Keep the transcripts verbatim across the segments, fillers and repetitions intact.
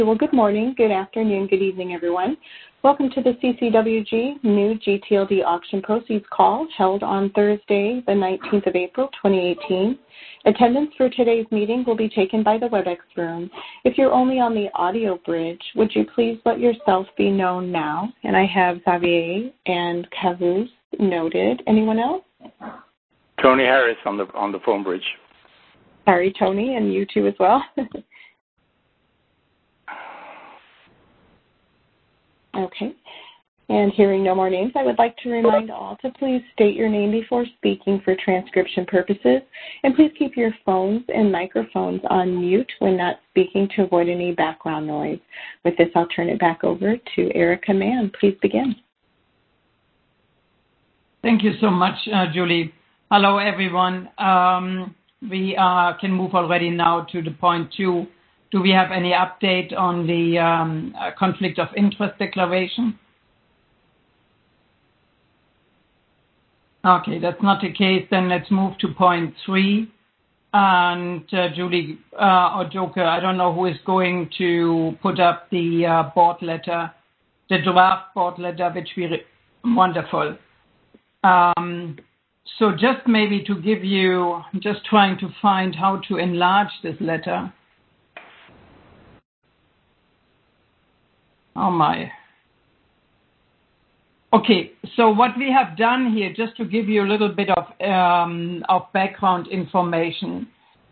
Well, good morning, good afternoon, good evening, everyone. Welcome to the C C W G New G T L D Auction Proceeds Call held on Thursday, the nineteenth of April, twenty eighteen. Attendance for today's meeting will be taken by the WebEx room. If you're only on the audio bridge, would you please let yourself be known now? And I have Xavier and Cavus noted. Anyone else? Tony Harris on the on the phone bridge. Sorry, Tony, and you too as well. Okay. And hearing no more names, I would like to remind all to please state your name before speaking for transcription purposes, and please keep your phones and microphones on mute when not speaking to avoid any background noise. With this, I'll turn it back over to Erica Mann. Please begin. Thank you so much, uh, Julie. Hello, everyone. Um, we uh, can move already now to the point two. Do we have any update on the um, uh, conflict of interest declaration? Okay, that's not the case. Then let's move to point three. And uh, Julie uh, or Joker, I don't know who is going to put up the uh, board letter, the draft board letter, which we re- wonderful. Um, so just maybe to give you, I'm just trying to find how to enlarge this letter. Oh my. Okay, so what we have done here, just to give you a little bit of um, of background information.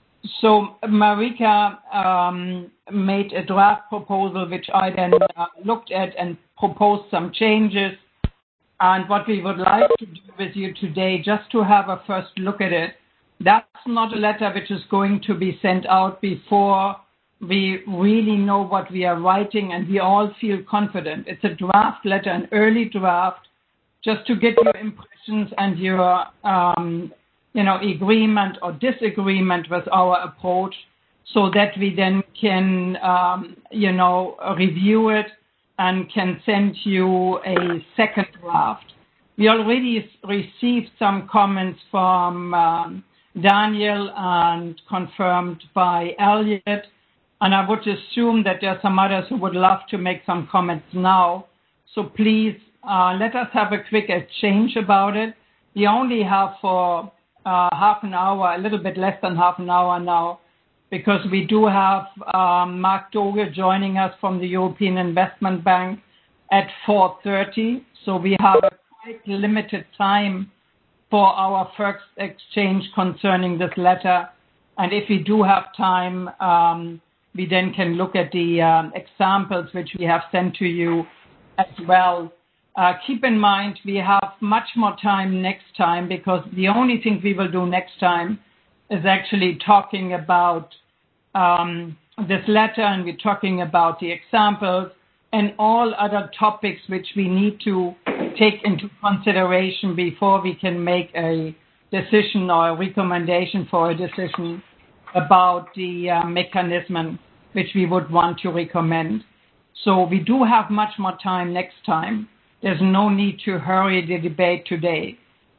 So Marika um, made a draft proposal, which I then uh, looked at and proposed some changes. And what we would like to do with you today, just to have a first look at it, that's not a letter which is going to be sent out before we really know what we are writing and we all feel confident. It's a draft letter, an early draft, just to get your impressions and your, um, you know, agreement or disagreement with our approach so that we then can, um, you know, review it and can send you a second draft. We already received some comments from um, Daniel and confirmed by Elliot. And I would assume that there are some others who would love to make some comments now. So please uh, let us have a quick exchange about it. We only have for uh, half an hour, a little bit less than half an hour now, because we do have um, Mark Doge joining us from the European Investment Bank at four thirty. So we have a quite limited time for our first exchange concerning this letter. And if we do have time, um, we then can look at the um, examples which we have sent to you as well. Uh, keep in mind, we have much more time next time because the only thing we will do next time is actually talking about um, this letter, and we're talking about the examples and all other topics which we need to take into consideration before we can make a decision or a recommendation for a decision about the uh, mechanism which we would want to recommend. So we do have much more time next time. There's no need to hurry the debate today.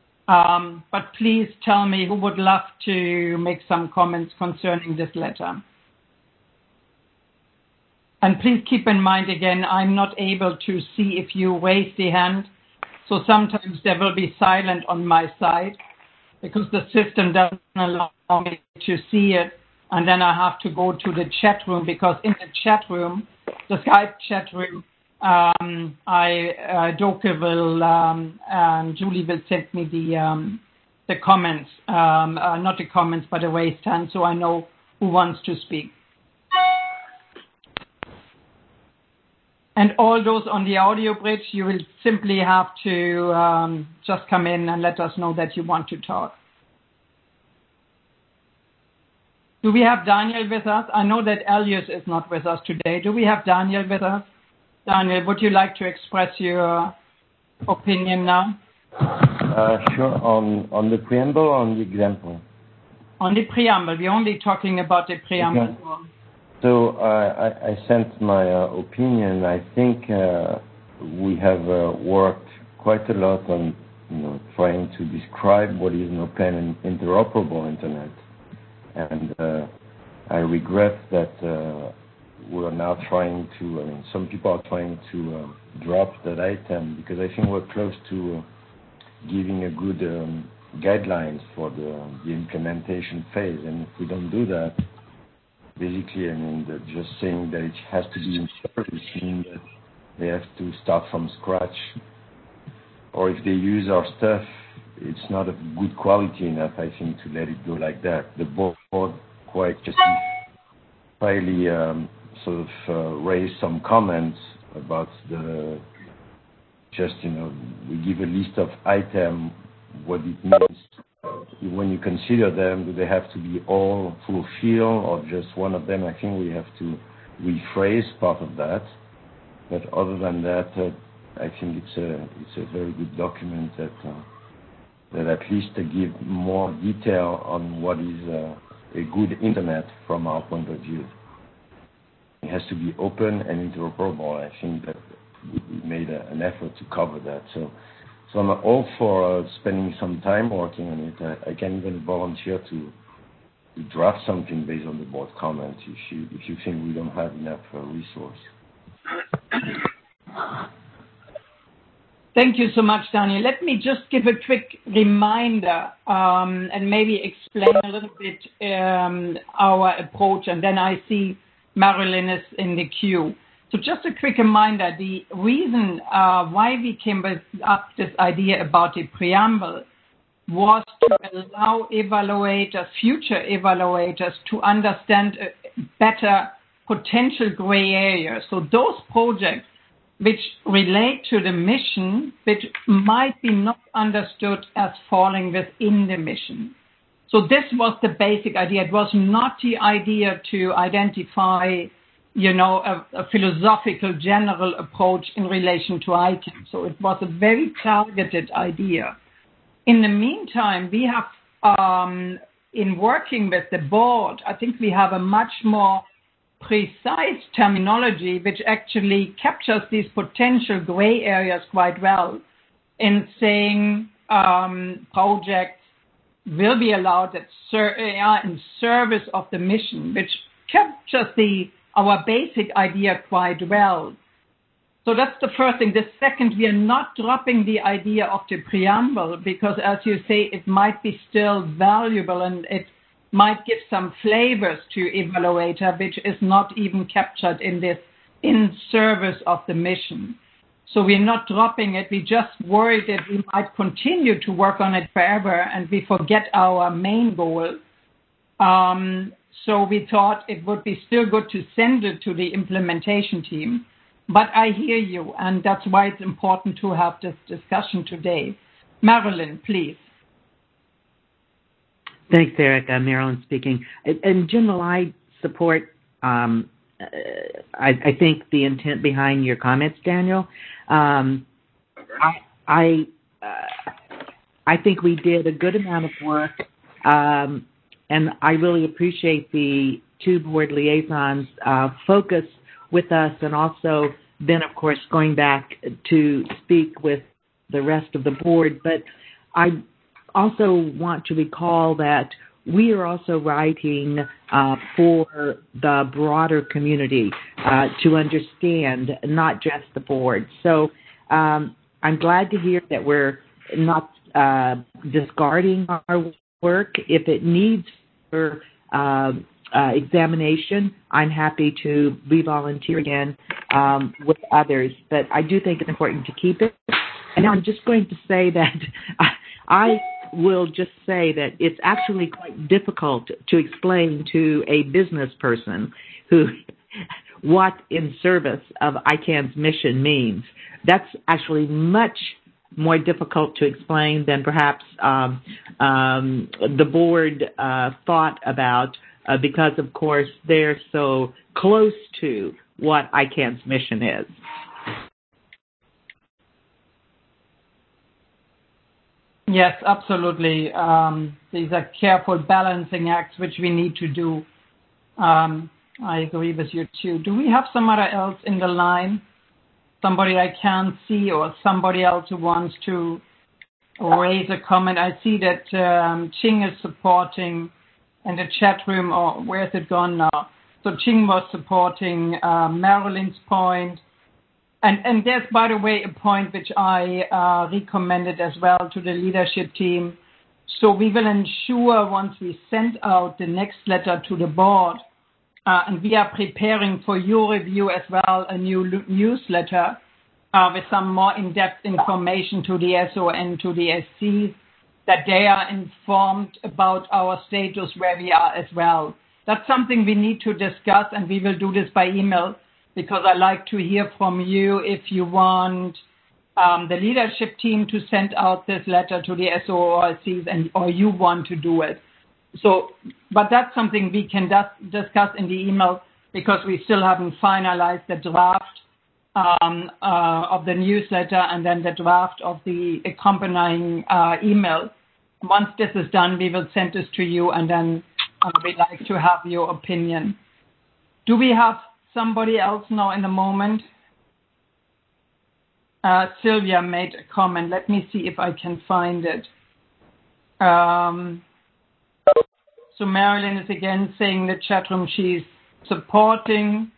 Um, but please tell me who would love to make some comments concerning this letter. And please keep in mind again, I'm not able to see if you raise the hand. So sometimes there will be silent on my side because the system doesn't allow me to see it. And then I have to go to the chat room because in the chat room, the Skype chat room, um, I uh, Doke will, um, and Julie will send me the um, the comments, um, uh, not the comments, but a raised hand, so I know who wants to speak. And all those on the audio bridge, you will simply have to um, just come in and let us know that you want to talk. Do we have Daniel with us? I know that Elias is not with us today. Do we have Daniel with us? Daniel, would you like to express your opinion now? Uh, sure. On on the preamble or on the example? On the preamble. We're only talking about the preamble. Okay. So uh, I, I sent my uh, opinion. I think uh, we have uh, worked quite a lot on, you know, trying to describe what is an open and interoperable internet. And uh, I regret that uh, we're now trying to, I mean, some people are trying to um, drop that item because I think we're close to uh, giving a good um, guidelines for the, the implementation phase. And if we don't do that, basically, I mean, the, just saying that it has to be in service means that they have to start from scratch. Or if they use our stuff, it's not of good quality enough, I think, to let it go like that. The board quite just fairly um, sort of uh, raised some comments about the, just, you know, we give a list of items, what it means. When you consider them, do they have to be all fulfilled or just one of them? I think we have to rephrase part of that. But other than that, uh, I think it's a it's a very good document that uh, that at least uh, give more detail on what is uh, a good internet from our point of view. It has to be open and interoperable. I think that we made a, an effort to cover that. So, so I'm all for uh, spending some time working on it. I, I can even volunteer to, to draft something based on the board comments if you if you think we don't have enough uh, resource. Thank you so much, Daniel. Let me just give a quick reminder um, and maybe explain a little bit um, our approach, and then I see Marilyn is in the queue. So just a quick reminder, the reason uh, why we came up with this idea about the preamble was to allow evaluators, future evaluators, to understand better potential gray areas. So those projects which relate to the mission, which might be not understood as falling within the mission. So this was the basic idea. It was not the idea to identify, you know, a, a philosophical general approach in relation to items. So it was a very targeted idea. In the meantime, we have, um, in working with the board, I think we have a much more precise terminology which actually captures these potential gray areas quite well in saying um, projects will be allowed at ser- uh, in service of the mission, which captures the our basic idea quite well. So that's the first thing. The second, we are not dropping the idea of the preamble because, as you say, it might be still valuable and it might give some flavors to evaluator, which is not even captured in this in service of the mission. So we're not dropping it. We just worried that we might continue to work on it forever and we forget our main goal. Um, so we thought it would be still good to send it to the implementation team. But I hear you, and that's why it's important to have this discussion today. Marilyn, please. Thanks, Eric. Uh, Marilyn speaking. In general, I support, um, uh, I, I think, the intent behind your comments, Daniel. Um, I I, uh, I think we did a good amount of work, um, and I really appreciate the two board liaisons' uh, focus with us, and also then, of course, going back to speak with the rest of the board. But I also want to recall that we are also writing uh, for the broader community uh, to understand, not just the board. So um, I'm glad to hear that we're not uh, discarding our work. If it needs for uh, uh, examination, I'm happy to re-volunteer again um, with others. But I do think it's important to keep it. And I'm just going to say that I will just say that it's actually quite difficult to explain to a business person who what in service of I CAN's mission means. That's actually much more difficult to explain than perhaps um, um, the board uh, thought about uh, because, of course, they're so close to what I CAN's mission is. Yes, absolutely. Um, these are careful balancing acts which we need to do. Um, I agree with you too. Do we have somebody else in the line? Somebody I can't see or somebody else who wants to raise a comment? I see that um, Ching is supporting in the chat room, or where is it gone now? So Ching was supporting uh, Marilyn's point. And, and there's, by the way, a point which I uh, recommended as well to the leadership team. So we will ensure once we send out the next letter to the board, uh, and we are preparing for your review as well, a new l- newsletter uh, with some more in-depth information to the S O and to the S Cs, that they are informed about our status where we are as well. That's something we need to discuss, and we will do this by email, because I like to hear from you if you want um, the leadership team to send out this letter to the S O or S Cs, and or you want to do it. So, but that's something we can dis- discuss in the email, because we still haven't finalized the draft um, uh, of the newsletter and then the draft of the accompanying uh, email. Once this is done, we will send this to you, and then uh, we'd like to have your opinion. Do we have somebody else now in the moment? Uh, Sylvia made a comment. Let me see if I can find it. Um, so Marilyn is again saying in the chat room she's supporting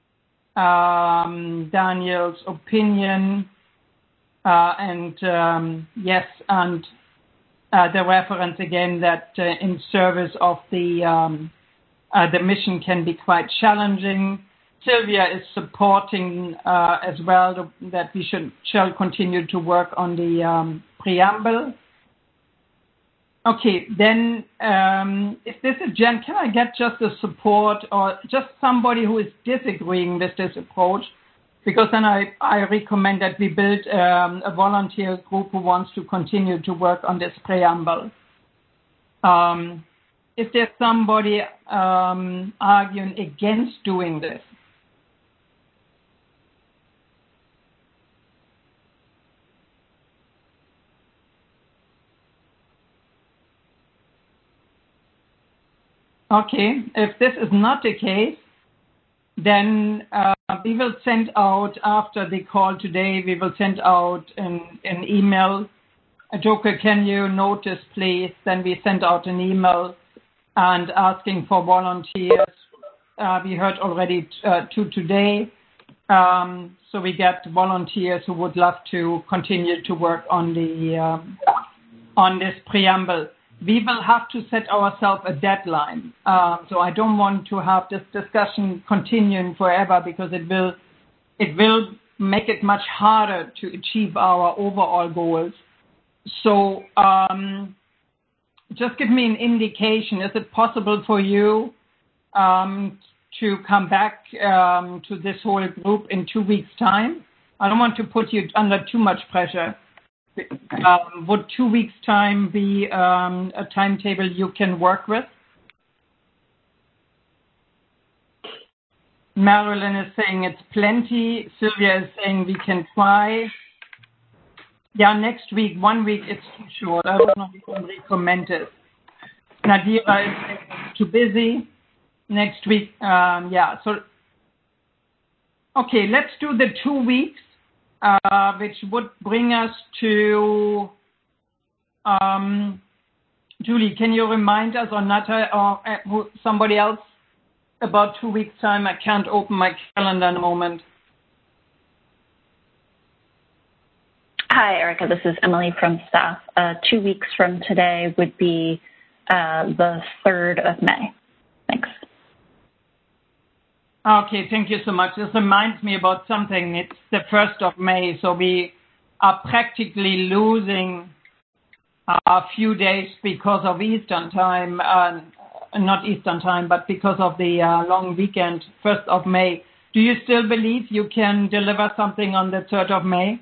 um, Daniel's opinion. Uh, and um, yes, and uh, the reference again that uh, in service of the um, uh, the mission can be quite challenging. Sylvia is supporting uh, as well the, that we should shall continue to work on the um, preamble. Okay, then um, if this is Jen, can I get just a support or just somebody who is disagreeing with this approach? Because then I, I recommend that we build um, a volunteer group who wants to continue to work on this preamble. Um, is there somebody um, arguing against doing this? Okay, if this is not the case, then uh, we will send out, after the call today, we will send out an, an email. Joker, can you notice, please? Then we send out an email and asking for volunteers. Uh, we heard already uh, two today. Um, so we get volunteers who would love to continue to work on the um, on this preamble. We will have to set ourselves a deadline. Uh, so I don't want to have this discussion continuing forever, because it will it will make it much harder to achieve our overall goals. So um, just give me an indication. Is it possible for you um, to come back um, to this whole group in two weeks' time? I don't want to put you under too much pressure. Um, would two weeks' time be um, a timetable you can work with? Marilyn is saying it's plenty. Sylvia is saying we can try. Yeah, next week, one week, it's too short. I don't know if I can recommend it. Nadira is saying it's too busy. Next week, um, yeah. So, okay, let's do the two weeks. Uh, which would bring us to, um, Julie, can you remind us, or Nata, or uh, who, somebody else, about two weeks' time? I can't open my calendar in a moment. Hi, Erica. This is Emily from staff. Uh, two weeks from today would be uh, the third of May. Thanks. Okay, thank you so much. This reminds me about something. It's the first of May, so we are practically losing a few days because of Eastern time, uh, not Eastern time, but because of the uh, long weekend, first of May. Do you still believe you can deliver something on the third of May?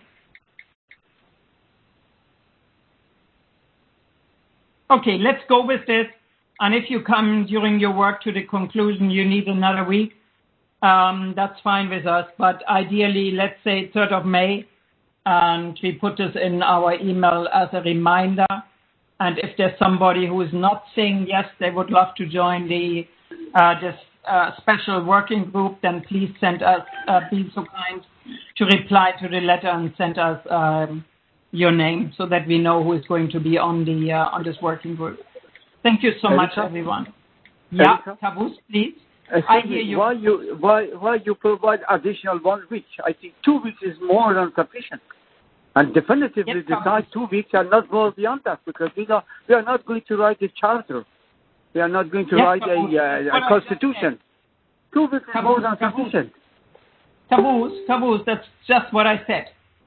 Okay, let's go with this. And if you come during your work to the conclusion you need another week, Um, that's fine with us, but ideally, let's say third of May, and we put this in our email as a reminder. And if there's somebody who is not saying yes, they would love to join the uh, this uh, special working group, then please send us, uh, be so kind to reply to the letter and send us um, your name so that we know who is going to be on the uh, on this working group. Thank you so Erica? much, everyone. Yeah, Tavus, please. I hear you. Why you why why you provide additional one week? I think two weeks is more than sufficient. And definitively yes, decide two weeks and not go beyond that, because we are we are not going to write a charter. We are not going to yes, write Caboose. a, uh, a constitution. Two weeks is more than sufficient. Caboose, Caboose, that's just what I said.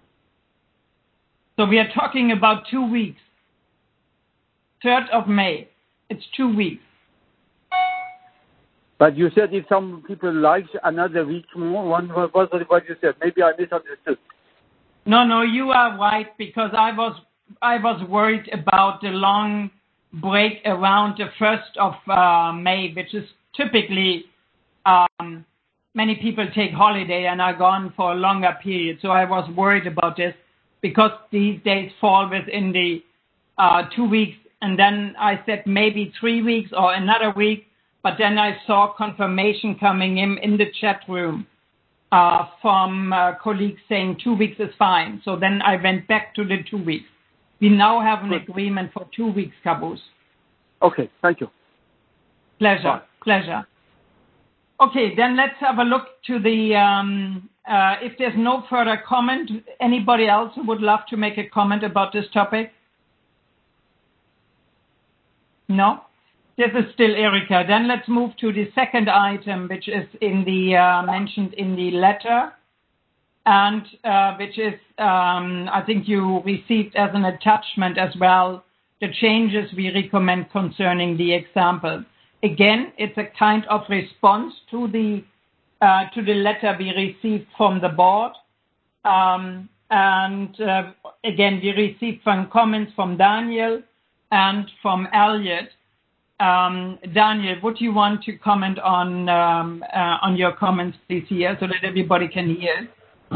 So we are talking about two weeks. third of May. It's two weeks. But you said if some people like another week more, one was what you said. Maybe I misunderstood. No, no, you are right, because I was I was worried about the long break around the first of uh, May, which is typically um, many people take holiday and are gone for a longer period. So I was worried about this because these days fall within the uh, two weeks. And then I said maybe three weeks or another week. But then I saw confirmation coming in in the chat room uh, from uh, colleagues saying two weeks is fine. So then I went back to the two weeks. We now have an Good. agreement for two weeks, Caboose. Okay, thank you. Pleasure, Bye. pleasure. Okay, then let's have a look to the, um, uh, if there's no further comment, anybody else who would love to make a comment about this topic? No? This is still Erika. Then let's move to the second item, which is in the uh, mentioned in the letter, and uh, which is, um, I think you received as an attachment as well, the changes we recommend concerning the example. Again, it's a kind of response to the uh, to the letter we received from the board. Um, and uh, again, we received some comments from Daniel and from Elliot. Um, Daniel, would you want to comment on um, uh, on your comments, please, here, so that everybody can hear?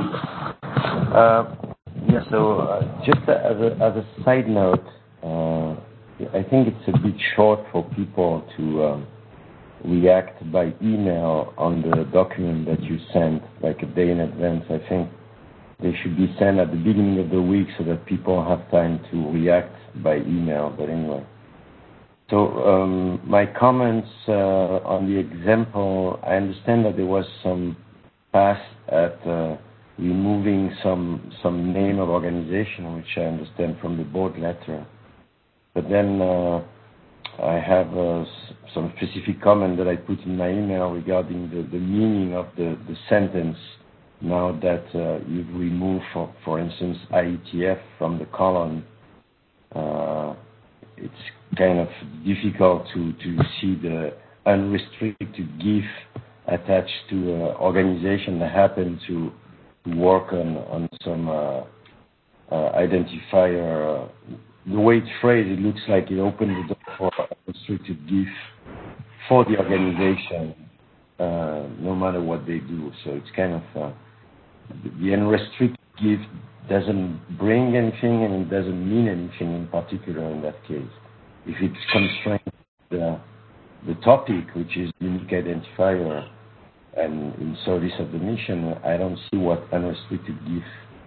Uh, yeah. So uh, just as a as a side note, uh, I think it's a bit short for people to um, react by email on the document that you sent, like a day in advance. I think they should be sent at the beginning of the week so that people have time to react by email. But anyway. So um, my comments uh, on the example, I understand that there was some pass at uh, removing some some name of organization, which I understand from the board letter. But then uh, I have uh, some specific comment that I put in my email regarding the, the meaning of the, the sentence now that uh, you've removed, for, for instance, I E T F from the column. Uh, it's kind of difficult to, to see the unrestricted gift attached to an organization that happened to, to work on, on some uh, uh, identifier. Uh, the way it's phrased, it looks like it opened the door for unrestricted gift for the organization, uh, no matter what they do. So it's kind of, uh, the unrestricted gift doesn't bring anything and it doesn't mean anything in particular in that case. If it's constrained the, the topic, which is unique identifier, and in service of the mission, I don't see what unrestricted gift,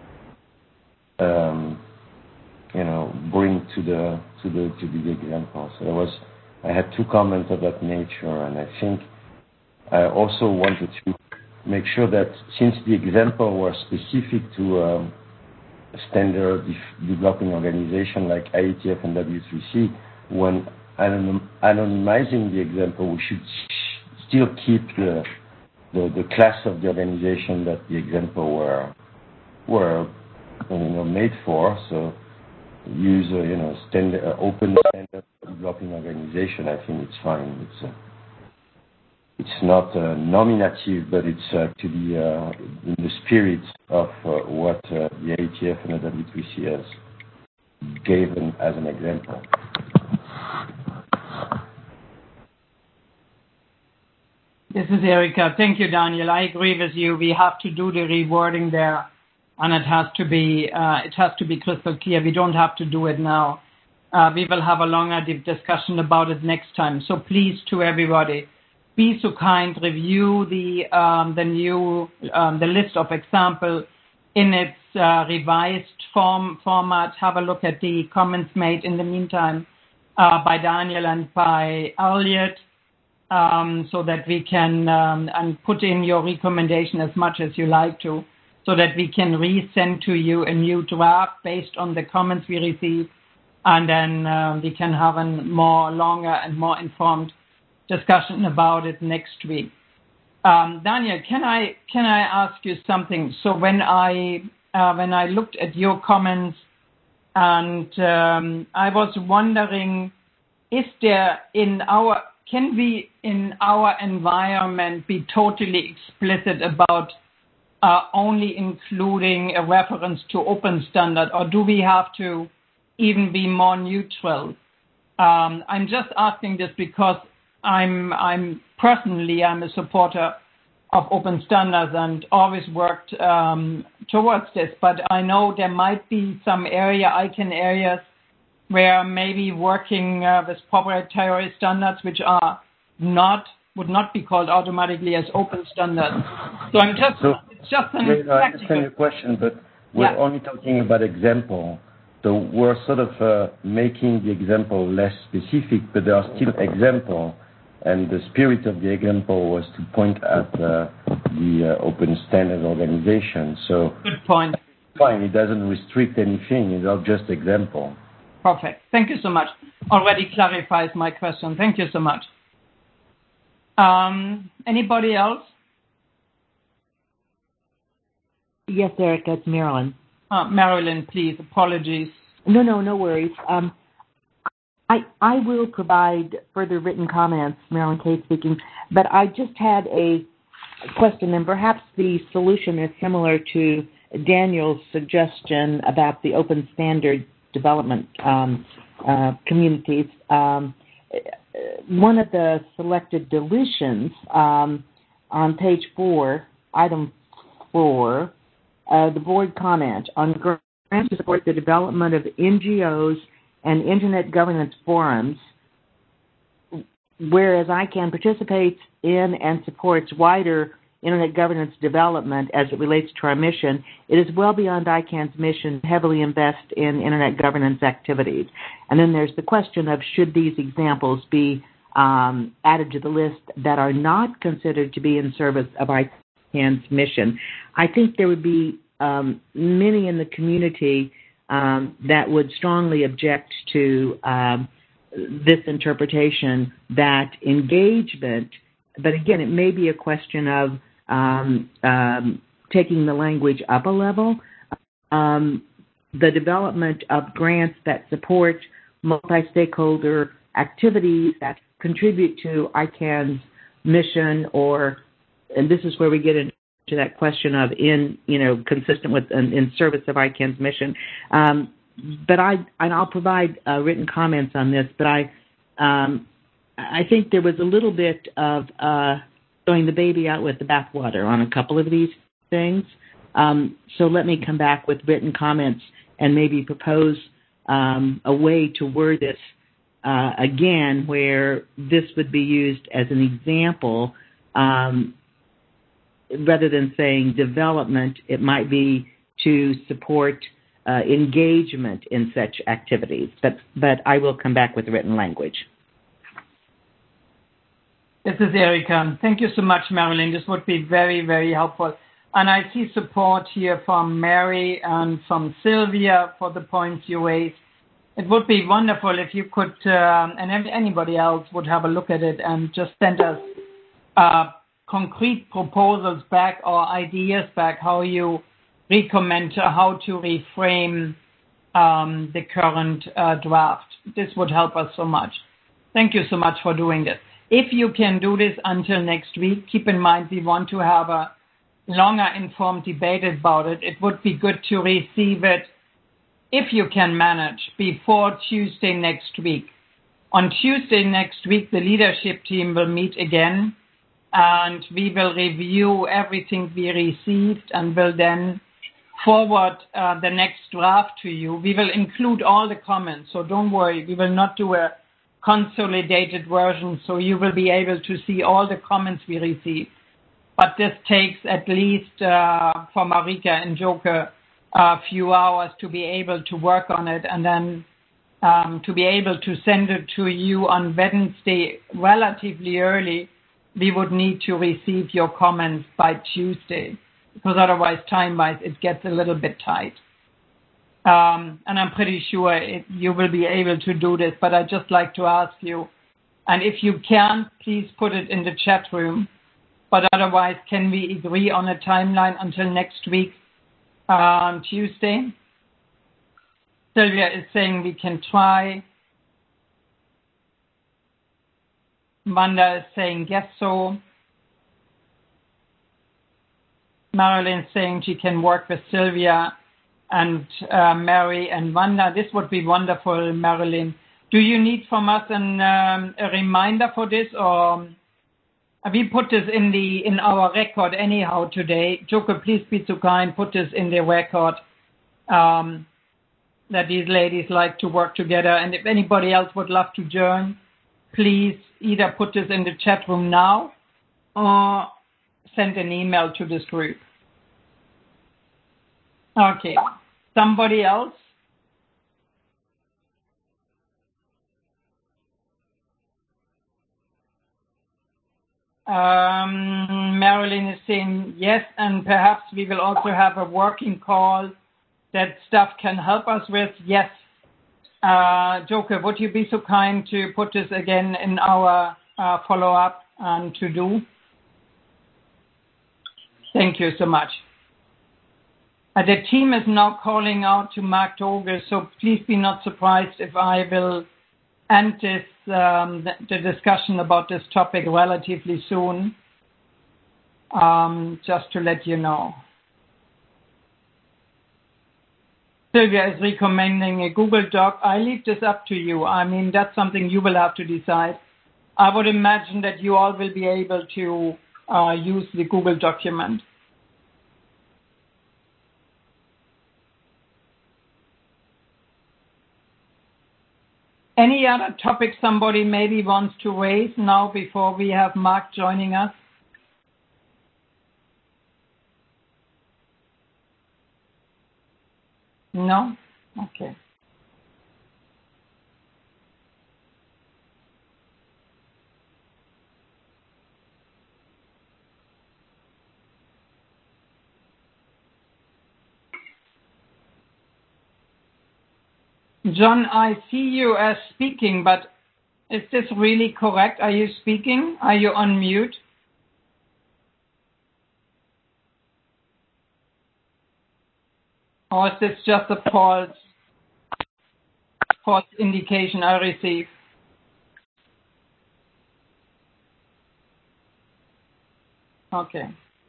um, you know, bring to the to the to the example. So there was, I had two comments of that nature, and I think I also wanted to make sure that since the example was specific to um, a standard developing organization like I E T F and W three C, when anonym, anonymizing the example, we should still keep the, the the class of the organization that the example were were you know made for. So use a you know standard uh, open standard developing organization. I think it's fine. It's uh, it's not uh, nominative, but it's actually uh, in the spirit of uh, what uh, the I E T F and the W three C has given as an example. This is Erika. Thank you, Daniel. I agree with you. We have to do the rewording there, and it has to be uh, it has to be crystal clear. We don't have to do it now. Uh, we will have a longer deep discussion about it next time. So please, to everybody, be so kind, review the um, the new um, the list of example in its uh, revised form format. Have a look at the comments made in the meantime uh, by Daniel and by Elliot. um, so that we can um, and put in your recommendation as much as you like to, so that we can resend to you a new draft based on the comments we receive, and then uh, we can have a more longer and more informed discussion about it next week. Um, Daniel, can I can I ask you something? So when I uh, when I looked at your comments, and um, I was wondering, is there in our can we in our environment be totally explicit about uh, only including a reference to open standard, or do we have to even be more neutral? Um, I'm just asking this because I'm I'm personally I'm a supporter of open standards and always worked um, towards this. But I know there might be some area, I C A N areas, where maybe working uh, with proprietary standards, which are not would not be called automatically as open standards. So I'm just so, it's just an yeah, no, I understand your question, but we're yeah. only talking about example. So we're sort of uh, making the example less specific, but there are still examples, and the spirit of the example was to point at uh, the uh, open standard organization. So good point. Fine, it doesn't restrict anything. It's not just example. Perfect. Thank you so much. Already clarifies my question. Thank you so much. Um, anybody else? Yes, Erica, it's Marilyn. Uh, Marilyn, please. Apologies. No, no, no worries. Um, I I will provide further written comments, Marilyn Kay speaking, but I just had a question, and perhaps the solution is similar to Daniel's suggestion about the open standard development um, uh, communities. Um, one of the selected deletions um, on page four, item four, uh, the board comment on grants to support the development of N G Os and Internet governance forums, whereas I C A N participates in and supports wider Internet governance development as it relates to our mission, it is well beyond I C A N's mission to heavily invest in Internet governance activities. And then there's the question of should these examples be um, added to the list that are not considered to be in service of I C A N's mission. I think there would be um, many in the community um, that would strongly object to um, this interpretation that engagement, but again, it may be a question of um, um, taking the language up a level. Um, the development of grants that support multi-stakeholder activities that contribute to I C A N's mission, or, and this is where we get into that question of in, you know, consistent with, in, in service of I C A N's mission. Um, but I, and I'll provide uh, written comments on this, but I, um, I think there was a little bit of uh, throwing the baby out with the bathwater on a couple of these things. Um, so let me come back with written comments and maybe propose um, a way to word this uh, again where this would be used as an example. Um, rather than saying development, it might be to support uh, engagement in such activities. But, but I will come back with written language. This is Erica. Thank you so much, Marilyn. This would be very, very helpful. And I see support here from Mary and from Sylvia for the points you raised. It would be wonderful if you could, uh, and anybody else would have a look at it and just send us uh, concrete proposals back or ideas back, how you recommend how to reframe um, the current uh, draft. This would help us so much. Thank you so much for doing this. If you can do this until next week, keep in mind we want to have a longer informed debate about it. It would be good to receive it, if you can manage, before Tuesday next week. On Tuesday next week, the leadership team will meet again, and we will review everything we received and will then forward uh, the next draft to you. We will include all the comments, so don't worry. We will not do a consolidated version, so you will be able to see all the comments we received. But this takes at least uh, for Marika and Joker a few hours to be able to work on it, and then um, to be able to send it to you on Wednesday relatively early, we would need to receive your comments by Tuesday, because otherwise, time-wise, it gets a little bit tight. Um, and I'm pretty sure it, you will be able to do this, but I'd just like to ask you, and if you can, please put it in the chat room. But otherwise, can we agree on a timeline until next week, um, Tuesday? Sylvia is saying we can try. Wanda is saying yes, so. Marilyn is saying she can work with Sylvia and uh, Mary and Wanda. This would be wonderful, Marilyn. Do you need from us an, um, a reminder for this, or we put this in the in our record anyhow today? Joker, please be so kind, put this in the record um, that these ladies like to work together. And if anybody else would love to join, please either put this in the chat room now or send an email to this group. Okay. Somebody else? Um, Marilyn is saying yes, and perhaps we will also have a working call that staff can help us with. Yes. Uh, Joker, would you be so kind to put this again in our uh, follow-up and to do? Thank you so much. Uh, the team is now calling out to Mark Doge, so please be not surprised if I will end this, um, the, the discussion about this topic relatively soon, um, just to let you know. Sylvia is recommending a Google Doc. I leave this up to you. I mean, that's something you will have to decide. I would imagine that you all will be able to uh, use the Google document. Any other topic somebody maybe wants to raise now before we have Mark joining us? No? Okay. John, I see you as speaking, but is this really correct? Are you speaking? Are you on mute? Or is this just a false, false indication I receive? Okay.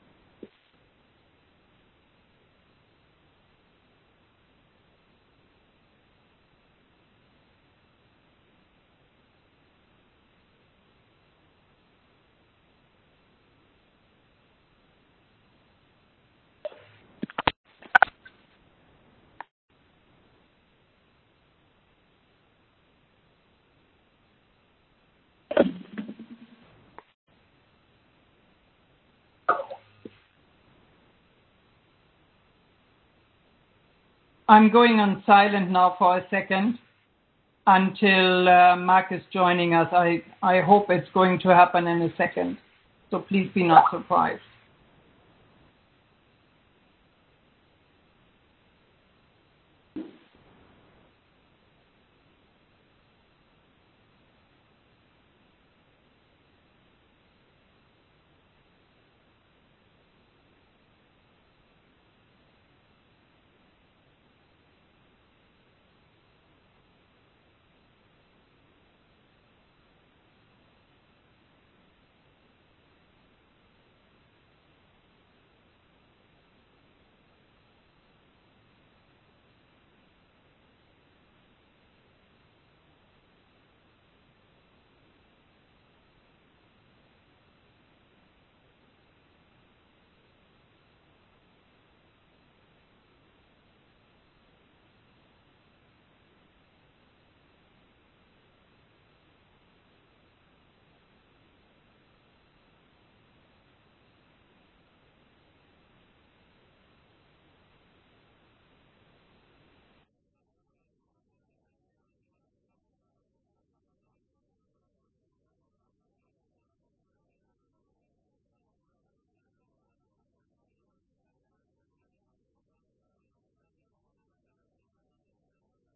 I'm going on silent now for a second until uh, Mark is joining us. I, I hope it's going to happen in a second, so please be not surprised.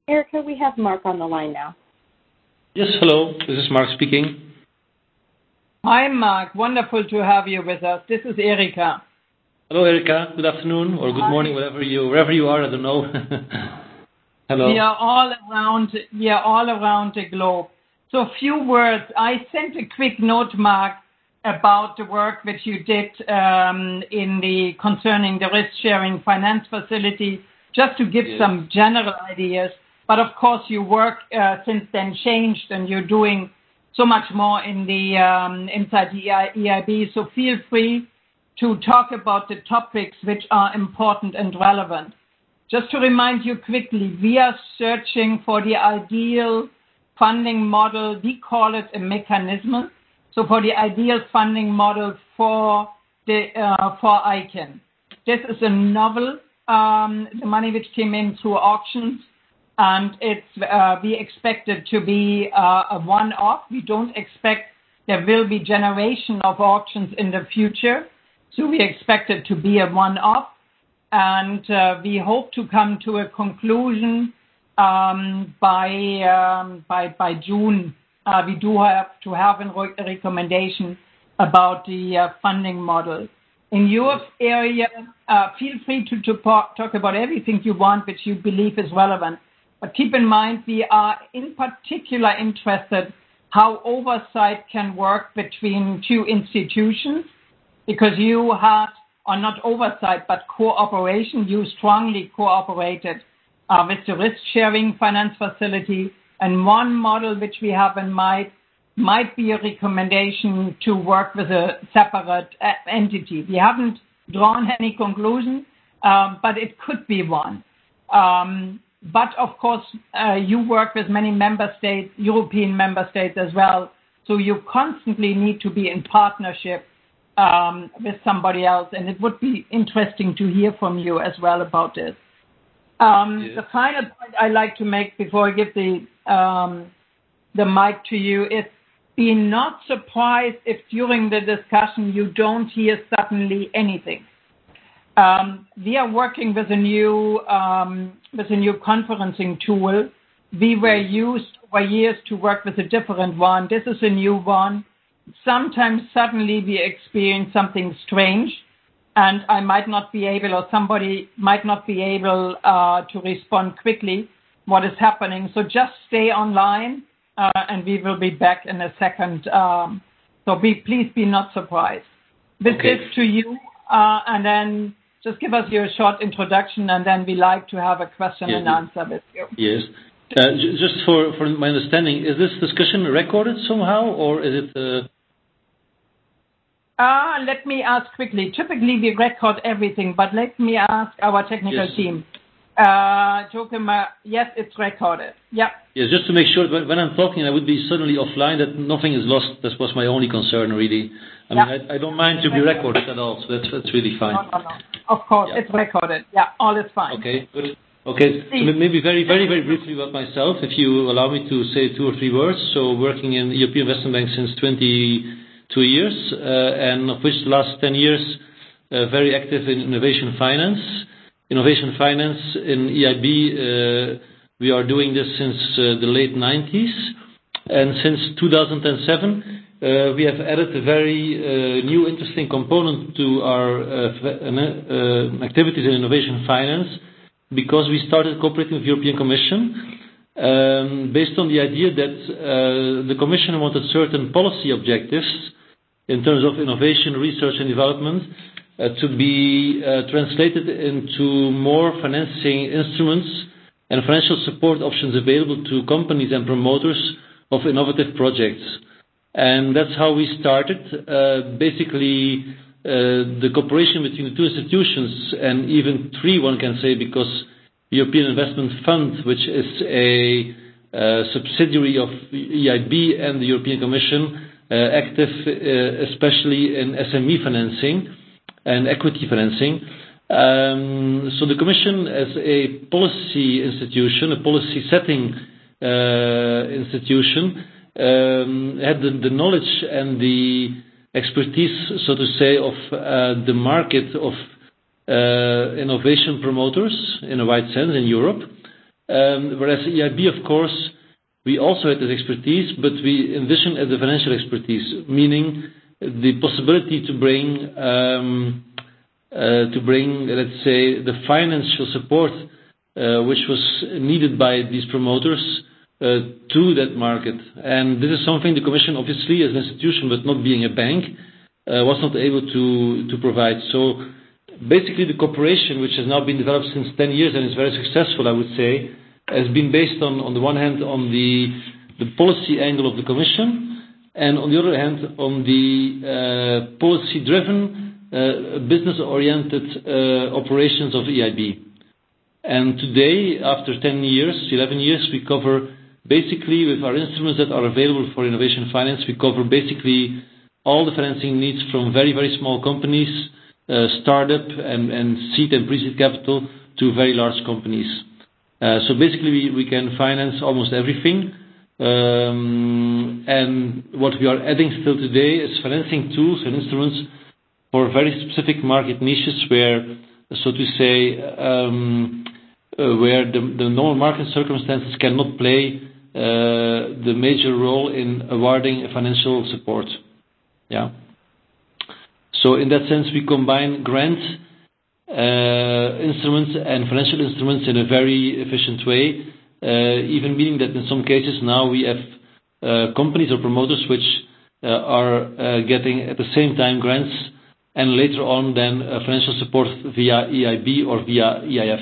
Erica, we have Mark on the line now. Yes, hello. This is Mark speaking. Hi, Mark. Wonderful to have you with us. This is Erika. Hello, Erika. Good afternoon or good Hi. morning, wherever you wherever you are. I don't know. Hello. We are all around. We are all around the globe. So, a few words. I sent a quick note, Mark, about the work that you did um, in the concerning the risk-sharing finance facility, just to give yes. some general ideas. But of course, your work uh, since then changed, and you're doing so much more in the um, inside the E I B. So feel free to talk about the topics which are important and relevant. Just to remind you quickly, we are searching for the ideal funding model. We call it a mechanism. So for the ideal funding model for the uh, for I C A N. This is a novel, um, the money which came in through auctions. And it's uh, we expect it to be uh, a one-off. We don't expect there will be generation of auctions in the future. So we expect it to be a one-off. And uh, we hope to come to a conclusion um, by, um, by, by June. Uh, we do have to have a recommendation about the uh, funding model. In your area, uh, feel free to, to talk about everything you want which you believe is relevant. But keep in mind, we are in particular interested how oversight can work between two institutions, because you had, or not oversight, but cooperation. You strongly cooperated uh, with the risk-sharing finance facility. And one model which we have in mind might be a recommendation to work with a separate uh, entity. We haven't drawn any conclusion, um, but it could be one. Um, But, of course, uh, you work with many member states, European member states as well, so you constantly need to be in partnership um, with somebody else, and it would be interesting to hear from you as well about this. Um, yeah. The final point I like to make before I give the, um, the mic to you is be not surprised if during the discussion you don't hear suddenly anything. Um, we are working with a new um, with a new conferencing tool. We were used for years to work with a different one. This is a new one. Sometimes suddenly we experience something strange, and I might not be able, or somebody might not be able uh, to respond quickly what is happening. So just stay online, uh, and we will be back in a second. Um, so be, please be not surprised. This okay. is to you, uh, and then just give us your short introduction, and then we like to have a question yes. and answer with you. Yes. Uh, j- just for, for my understanding, is this discussion recorded somehow, or is it... Uh... Uh, let me ask quickly. Typically, we record everything, but let me ask our technical yes. team. Uh, Joachim, uh, yes, it's recorded. Yeah. Yes, just to make sure that when I'm talking, I would be suddenly offline, that nothing is lost. That was my only concern, really. I mean, yeah. I, I don't mind to be recorded at all, so that's that's really fine. No, no, no. Of course, yeah. It's recorded. Yeah, all is fine. Okay, good. Okay, so maybe very, very, very briefly about myself, if you allow me to say two or three words. So working in the European Investment Bank since twenty-two years, uh, and of which the last ten years uh, very active in innovation finance. Innovation finance in E I B, uh, we are doing this since uh, the late nineties, and since two thousand seven, Uh, we have added a very uh, new interesting component to our uh, uh, activities in innovation finance, because we started cooperating with the European Commission um, based on the idea that uh, the Commission wanted certain policy objectives in terms of innovation, research and development uh, to be uh, translated into more financing instruments and financial support options available to companies and promoters of innovative projects. And that's how we started. Uh, basically, uh, the cooperation between the two institutions, and even three, one can say, because the European Investment Fund, which is a uh, subsidiary of E I B and the European Commission, uh, active uh, especially in S M E financing and equity financing. Um, so the Commission, as a policy institution, a policy setting uh, institution, Um, had the, the knowledge and the expertise, so to say, of uh, the market of uh, innovation promoters in a wide sense in Europe, Um, whereas E I B, of course, we also had this expertise, but we envision as a financial expertise, meaning the possibility to bring, um, uh, to bring, let's say, the financial support uh, which was needed by these promoters uh, to that market. And this is something the Commission, obviously, as an institution, but not being a bank, uh, was not able to, to provide. So basically, the cooperation, which has now been developed since ten years and is very successful, I would say, has been based on, on the one hand, on the, the policy angle of the Commission, and on the other hand, on the uh, policy-driven, uh, business-oriented uh, operations of E I B. And today, after ten years, eleven years, we cover basically, with our instruments that are available for innovation finance, we cover basically all the financing needs from very, very small companies, uh, startup and, and seed and pre-seed capital to very large companies. Uh, so basically, we, we can finance almost everything. Um, and what we are adding still today is financing tools and instruments for very specific market niches where, so to say, um, uh, where the, the normal market circumstances cannot play uh, the major role in awarding financial support. Yeah. So in that sense, we combine grant uh, instruments and financial instruments in a very efficient way, uh, even meaning that in some cases now we have uh, companies or promoters which uh, are uh, getting at the same time grants and later on then uh, financial support via E I B or via E I F.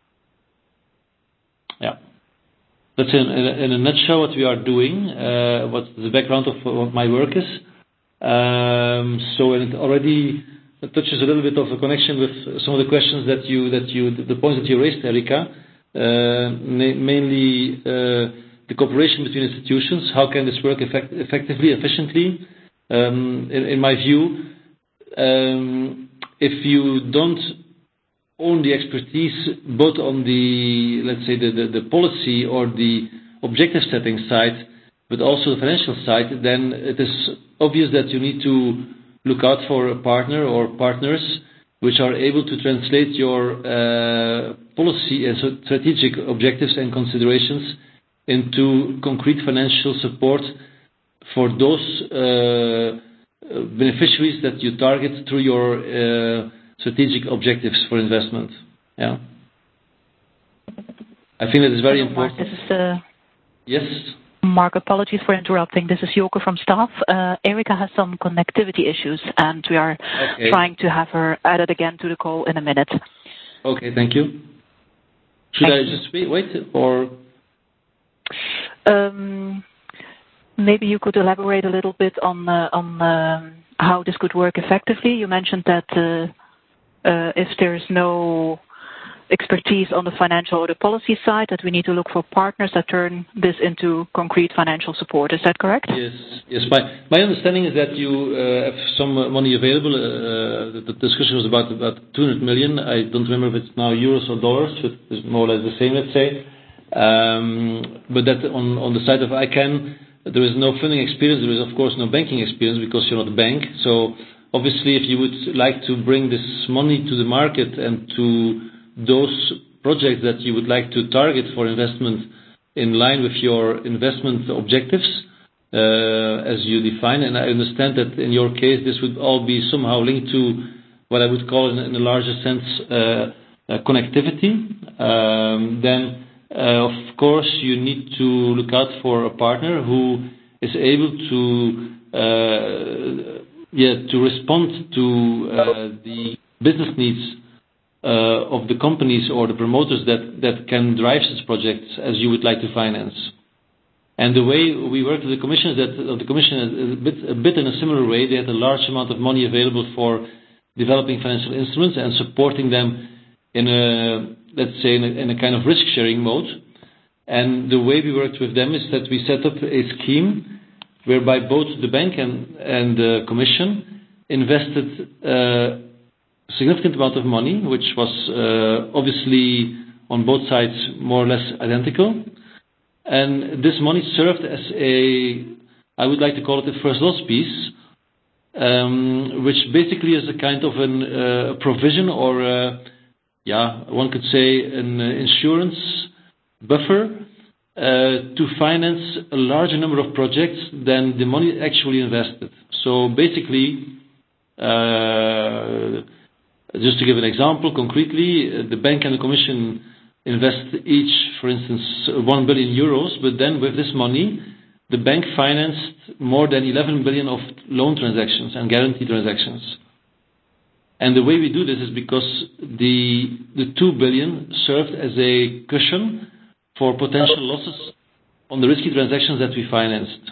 Yeah. That's in, in, a, in a nutshell what we are doing, uh, what the background of what my work is. Um, so it already touches a little bit of a connection with some of the questions that you, that you, the points that you raised, Erika. Uh, ma- mainly uh, the cooperation between institutions. How can this work effect- effectively, efficiently? Um, in, in my view, um, if you don't own the expertise both on the, let's say, the, the, the policy or the objective setting side, but also the financial side, then it is obvious that you need to look out for a partner or partners which are able to translate your uh, policy and strategic objectives and considerations into concrete financial support for those uh, beneficiaries that you target through your uh, strategic objectives for investment. Yeah, I think that is very Hello, important. Mark, this is, uh, yes. Mark, apologies for interrupting. This is Joke from staff. Uh, Erika has some connectivity issues, and we are okay. trying to have her added again to the call in a minute. Okay, thank you. Should thank I you. just wait, wait or? Um, maybe you could elaborate a little bit on uh, on uh, how this could work effectively. You mentioned that uh, uh, if there's no expertise on the financial or the policy side, that we need to look for partners that turn this into concrete financial support. Is that correct? Yes. Yes. My my understanding is that you uh, have some money available. Uh, the, the discussion was about about two hundred million. I don't remember if it's now euros or dollars. It's more or less the same, let's say. Um, but that on on the side of I C A N, there is no funding experience. There is of course no banking experience because you're not a bank. So obviously, if you would like to bring this money to the market and to those projects that you would like to target for investment in line with your investment objectives, uh, as you define, and I understand that in your case this would all be somehow linked to what I would call in, in a larger sense uh, uh, connectivity, um, then uh, of course you need to look out for a partner who is able to uh, yeah, to respond to uh, the business needs Uh, of the companies or the promoters that, that can drive such projects as you would like to finance. And the way we work with the Commission is that uh, the Commission is a bit, a bit in a similar way. They had a large amount of money available for developing financial instruments and supporting them in a, let's say, in a, in a kind of risk-sharing mode. And the way we worked with them is that we set up a scheme whereby both the bank and, and the Commission invested uh, significant amount of money, which was uh, obviously on both sides more or less identical. And this money served as a, I would like to call it a first loss piece, um, which basically is a kind of an uh, provision or, a, yeah, one could say an uh, insurance buffer uh, to finance a larger number of projects than the money actually invested. So basically, uh, just to give an example concretely, the bank and the Commission invest each, for instance, one billion euros, but then with this money, the bank financed more than eleven billion of loan transactions and guarantee transactions. And the way we do this is because the the two billion served as a cushion for potential losses on the risky transactions that we financed.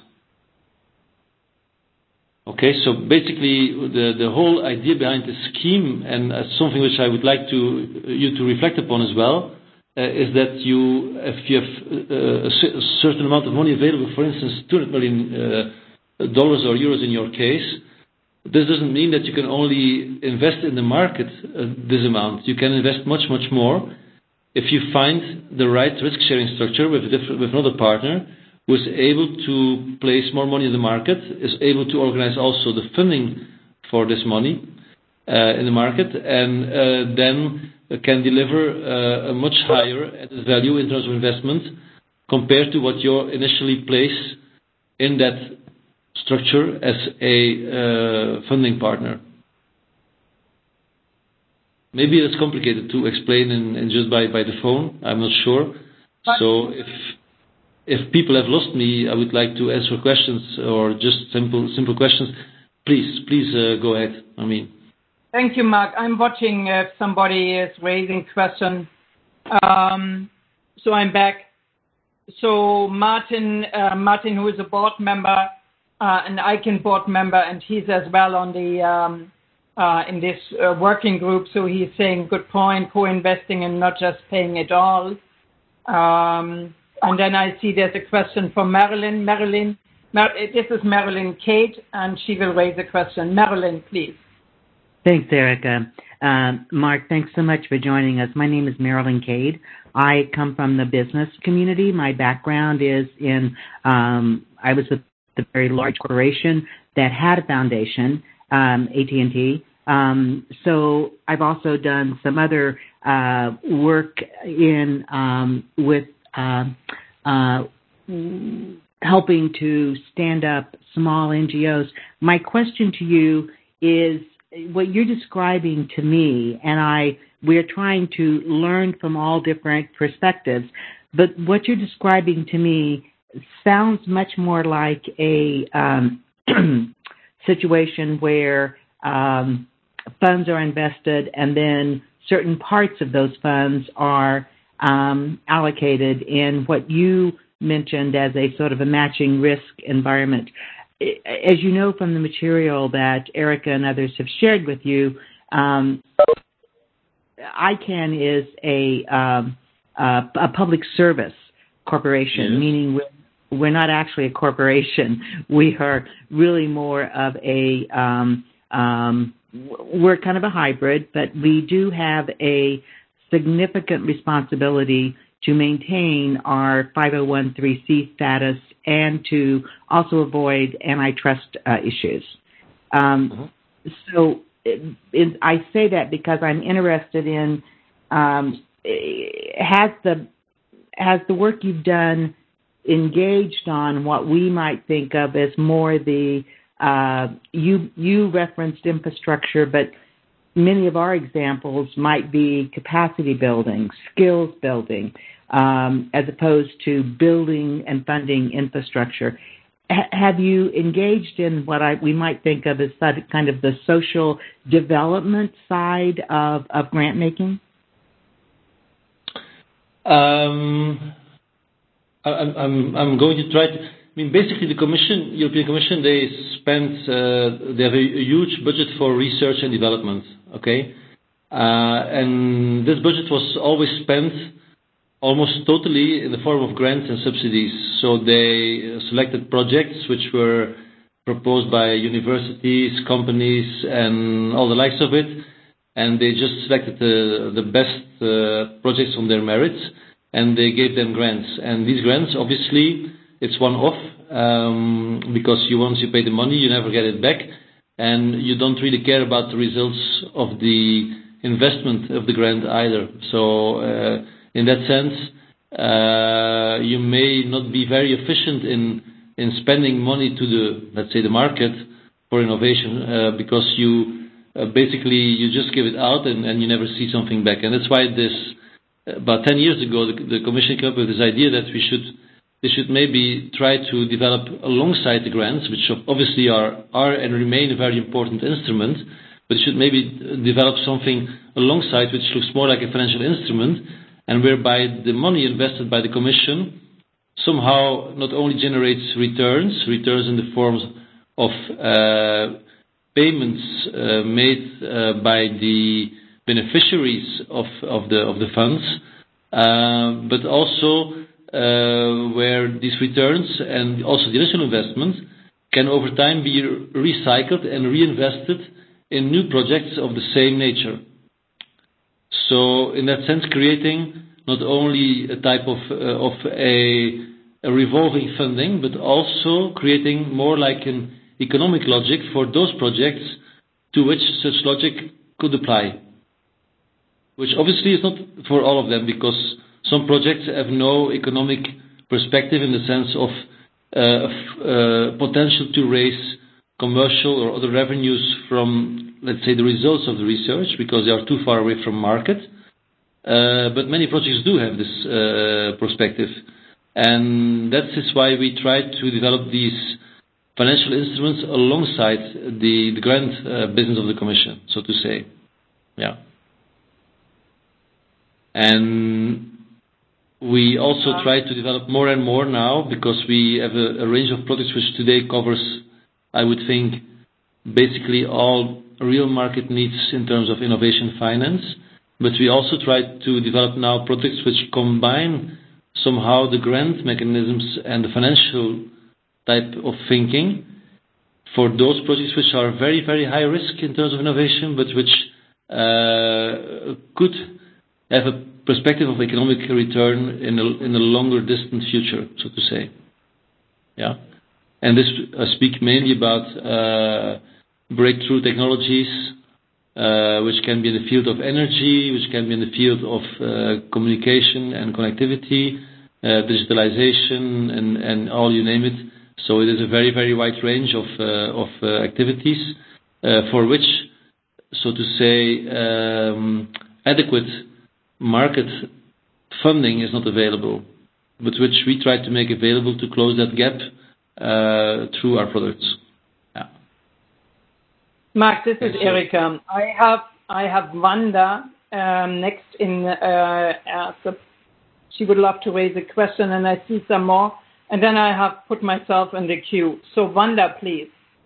Okay, so basically the, the whole idea behind this scheme, and uh, something which I would like to you to reflect upon as well, uh, is that you, if you have uh, a, a certain amount of money available, for instance, two hundred million uh, dollars or euros in your case, this doesn't mean that you can only invest in the market uh, this amount. You can invest much, much more if you find the right risk-sharing structure with, a different, with another partner who is able to place more money in the market, is able to organize also the funding for this money uh, in the market, and uh, then can deliver uh, a much higher added value in terms of investment compared to what you initially place in that structure as a uh, funding partner. Maybe it's complicated to explain in, in just by, by the phone. I'm not sure. But so if if people have lost me, I would like to answer questions or just simple simple questions. Please, please uh, go ahead. I mean. Thank you, Mark. I'm watching if somebody is raising questions. Um, so I'm back. So Martin, uh, Martin, who is a board member, uh, an I C A N board member, and he's as well on the um, uh, in this uh, working group. So he's saying, good point, co-investing and not just paying it all. Um, and then I see there's a question from Marilyn. Marilyn, Mar- this is Marilyn Kate, and she will raise a question. Marilyn, please. Thanks, Erica. Um, Mark, thanks so much for joining us. My name is Marilyn Cade. I come from the business community. My background is in, um, I was with a very large corporation that had a foundation, um, A T and T. Um, so I've also done some other uh, work in um, with uh, uh, helping to stand up small N G Os. My question to you is, what you're describing to me, and I, we're trying to learn from all different perspectives, but what you're describing to me sounds much more like a um, situation where um, funds are invested and then certain parts of those funds are um, allocated in what you mentioned as a sort of a matching risk environment. As you know from the material that Erica and others have shared with you, um, I C A N is a, um, uh, a public service corporation, yes. Meaning we're, we're not actually a corporation. We are really more of a, um, um, we're kind of a hybrid, but we do have a significant responsibility to maintain our five oh one c status and to also avoid antitrust uh, issues. Um, mm-hmm. So it, it, I say that because I'm interested in um, has the has the work you've done engaged on what we might think of as more the uh, you you referenced infrastructure, but many of our examples might be capacity building, skills building, um, as opposed to building and funding infrastructure. H- have you engaged in what I, we might think of as kind of the social development side of, of grant making? Um, I, I'm, I'm going to try to. I mean, basically, the Commission, European Commission, they spend, uh, they have a, a huge budget for research and development. Okay, uh, and this budget was always spent almost totally in the form of grants and subsidies. So they selected projects which were proposed by universities, companies, and all the likes of it, and they just selected the the best uh, projects on their merits, and they gave them grants. And these grants, obviously, it's one-off, um, because you once you pay the money, you never get it back, and you don't really care about the results of the investment of the grant either. So uh, in that sense, uh, you may not be very efficient in in spending money to the, let's say, the market for innovation, uh, because you uh, basically you just give it out and, and you never see something back. And that's why this, about ten years ago, the, the Commission came up with this idea that we should we should maybe try to develop alongside the grants, which obviously are, are and remain a very important instrument, but should maybe develop something alongside which looks more like a financial instrument, and whereby the money invested by the Commission somehow not only generates returns, returns in the forms of uh, payments uh, made uh, by the beneficiaries of, of the of the funds, uh, but also uh, where these returns and also the initial investment can over time be recycled and reinvested in new projects of the same nature. So, in that sense, creating not only a type of uh, of a, a revolving funding, but also creating more like an economic logic for those projects to which such logic could apply. Which obviously is not for all of them, because some projects have no economic perspective in the sense of uh, uh, potential to raise commercial or other revenues from, let's say, the results of the research, because they are too far away from market. Uh, but many projects do have this uh, perspective. And that is why we try to develop these financial instruments alongside the, the grant uh, business of the Commission, so to say. Yeah. And we also try to develop more and more now, because we have a, a range of products which today covers, I would think, basically all real market needs in terms of innovation finance. But we also try to develop now products which combine somehow the grant mechanisms and the financial type of thinking for those projects which are very, very high risk in terms of innovation, but which uh, could have a perspective of economic return in a, in a longer distant future, so to say. Yeah. And this, I speak mainly about uh, breakthrough technologies, uh, which can be in the field of energy, which can be in the field of uh, communication and connectivity, uh, digitalization, and, and all, you name it. So it is a very, very wide range of, uh, of uh, activities uh, for which, so to say, um, adequate market funding is not available, but which we try to make available to close that gap uh, through our products. Yeah. Mark, this is Yes, Erika. I have I have Wanda um, next in. Uh, as a, she would love to raise a question, and I see some more. And then I have put myself in the queue. So Wanda, please.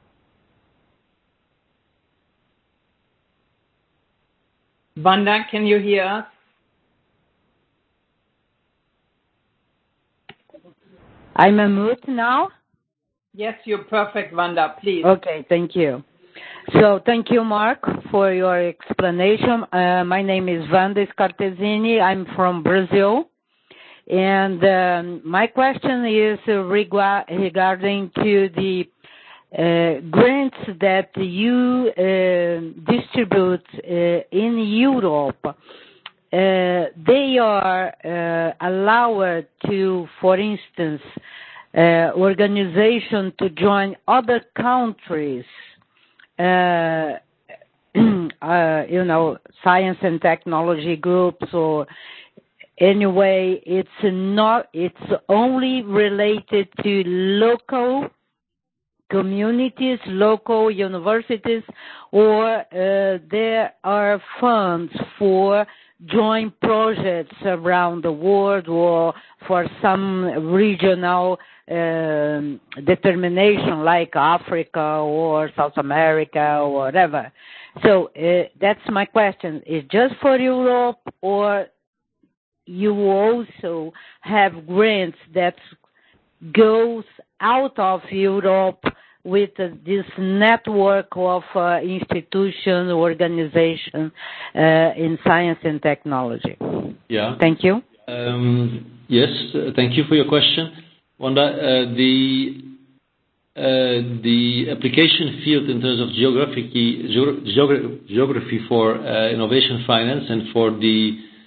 Wanda, can you hear us? I'm a mute now? Yes, you're perfect, Wanda, please. Okay, thank you. So thank you, Mark, for your explanation. Uh, my name is Wanda Scartesini. I'm from Brazil. And um, my question is uh, regu- regarding to the uh, grants that you uh, distribute uh, in Europe. Uh, they are uh, allowed to, for instance, uh, organization to join other countries, uh, uh, you know, science and technology groups, or anyway, it's not, it's only related to local communities, local universities, or uh, there are funds for joint projects around the world, or for some regional um, determination like Africa or South America or whatever. So uh, that's my question. Is just for Europe, or you also have grants that goes out of Europe with uh, this network of uh, institutions, organizations uh, in science and technology? Yeah. Thank you. Um, yes, uh, thank you for your question. Wanda, uh, the uh, the application field in terms of geography, geogra- geography for uh, innovation finance and for the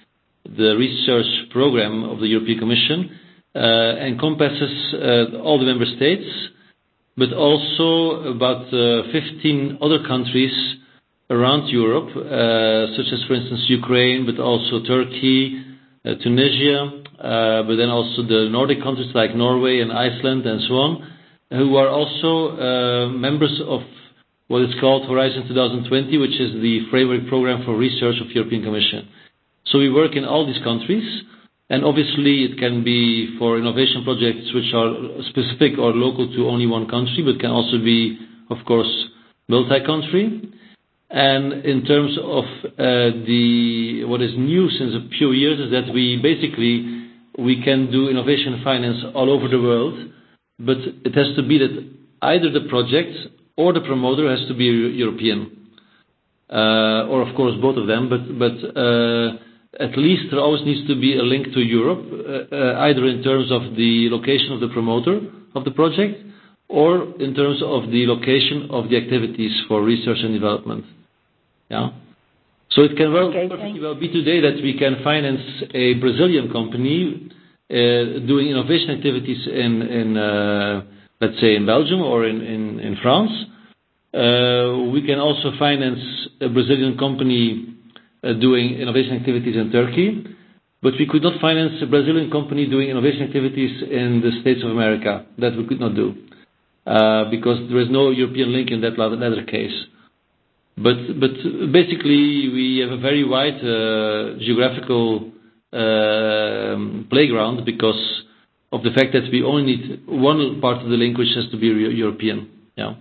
the research program of the European Commission uh, encompasses uh, all the member states, but also about uh, fifteen other countries around Europe, uh, such as, for instance, Ukraine, but also Turkey, uh, Tunisia, uh, but then also the Nordic countries like Norway and Iceland and so on, who are also uh, members of what is called Horizon twenty twenty, which is the framework program for research of the European Commission. So we work in all these countries, and obviously it can be for innovation projects which are specific or local to only one country, but can also be, of course, multi-country. And in terms of uh, the what is new since a few years is that we basically we can do innovation finance all over the world, but it has to be that either the project or the promoter has to be European, uh, or of course both of them. But but uh, at least there always needs to be a link to Europe, uh, uh, either in terms of the location of the promoter of the project, or in terms of the location of the activities for research and development. Yeah. So it can well okay, perfectly well be today that we can finance a Brazilian company uh, doing innovation activities in, in uh, let's say, in Belgium or in, in, in France. Uh, we can also finance a Brazilian company uh, doing innovation activities in Turkey, but we could not finance a Brazilian company doing innovation activities in the States of America. That we could not do, uh, because there is no European link in that latter case. But but basically we have a very wide uh, geographical uh, playground because of the fact that we only need one part of the link, which has to be European. Yeah.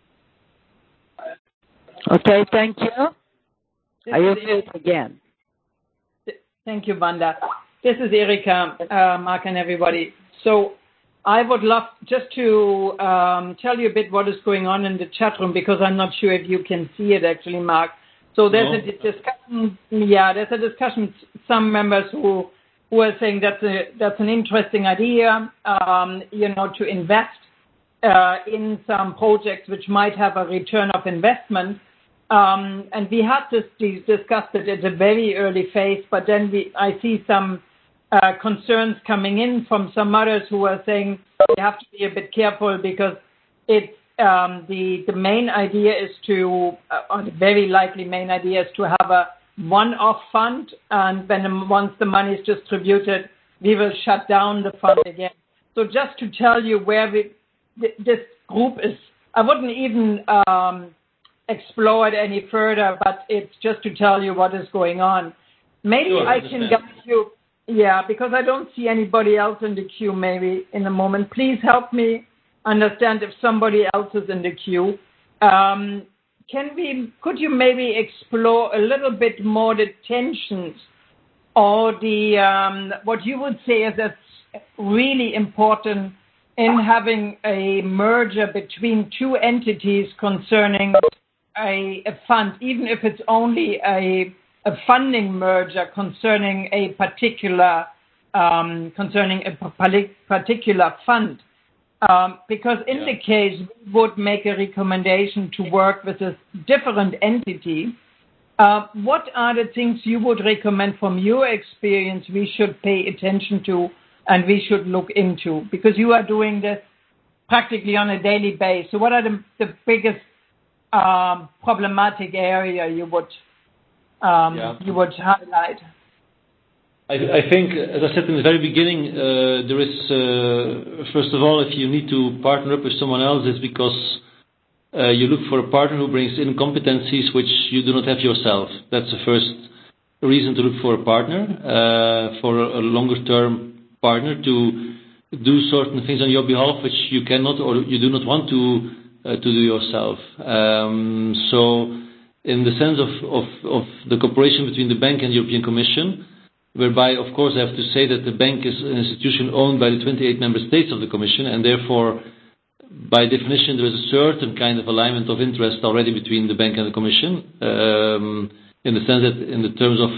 Okay, thank you. I will do it again. Thank you, Wanda. This is Erika, uh, Mark, and everybody. So I would love just to um, tell you a bit what is going on in the chat room, because I'm not sure if you can see it actually, Mark. So there's no. a discussion. Yeah, there's a discussion. Some members who who are saying that's a that's an interesting idea. Um, you know, to invest uh, in some projects which might have a return of investment. Um, and we had this discussed it at a very early phase, but then we I see some. Uh, concerns coming in from some others who are saying you have to be a bit careful because it's um, the the main idea is to, uh, or the very likely main idea is to have a one-off fund, and then once the money is distributed, we will shut down the fund again. So just to tell you where we, th- this group is, I wouldn't even um, explore it any further, but it's just to tell you what is going on. Maybe sure, I, I can guide you. Yeah, because I don't see anybody else in the queue maybe in the moment. Please help me understand if somebody else is in the queue. Um, can we, could you maybe explore a little bit more the tensions or the, um, what you would say is that's really important in having a merger between two entities concerning a, a fund, even if it's only a a funding merger concerning a particular um, concerning a particular fund, um, because in yeah. the case we would make a recommendation to work with a different entity. Uh, what are the things you would recommend from your experience we should pay attention to and we should look into? Because you are doing this practically on a daily basis. So what are the, the biggest um, problematic area you would Um, yeah. you would highlight? I, I think, as I said in the very beginning, uh, there is, uh, first of all, if you need to partner up with someone else, it's because uh, you look for a partner who brings in competencies which you do not have yourself. That's the first reason to look for a partner, uh, for a longer-term partner to do certain things on your behalf which you cannot or you do not want to uh, to do yourself. Um, so. In the sense of, of, of the cooperation between the bank and the European Commission, whereby, of course, I have to say that the bank is an institution owned by the twenty-eight member states of the Commission, and therefore, by definition, there is a certain kind of alignment of interest already between the bank and the Commission, um, in the sense that in the terms of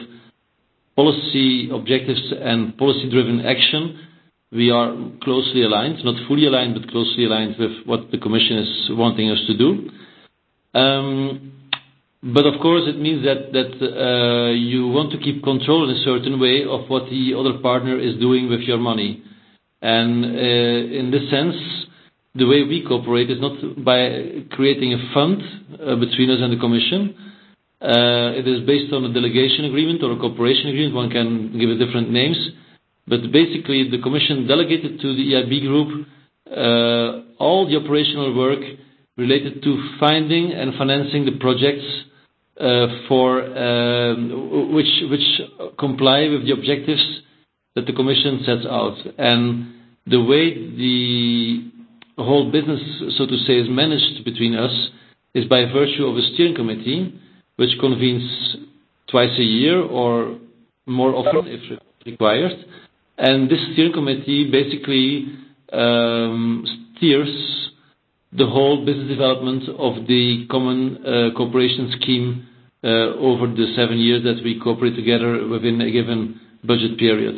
policy objectives and policy-driven action, we are closely aligned, not fully aligned, but closely aligned with what the Commission is wanting us to do. Um, But of course, it means that that uh, you want to keep control in a certain way of what the other partner is doing with your money. And uh, in this sense, the way we cooperate is not by creating a fund uh, between us and the Commission. Uh, it is based on a delegation agreement or a cooperation agreement. One can give it different names. But basically, the Commission delegated to the E I B group uh, all the operational work related to finding and financing the projects uh, for um, which which comply with the objectives that the Commission sets out. And the way the whole business, so to say, is managed between us is by virtue of a steering committee, which convenes twice a year or more often if required. And this steering committee basically um, steers the whole business development of the common uh, cooperation scheme uh, over the seven years that we cooperate together within a given budget period.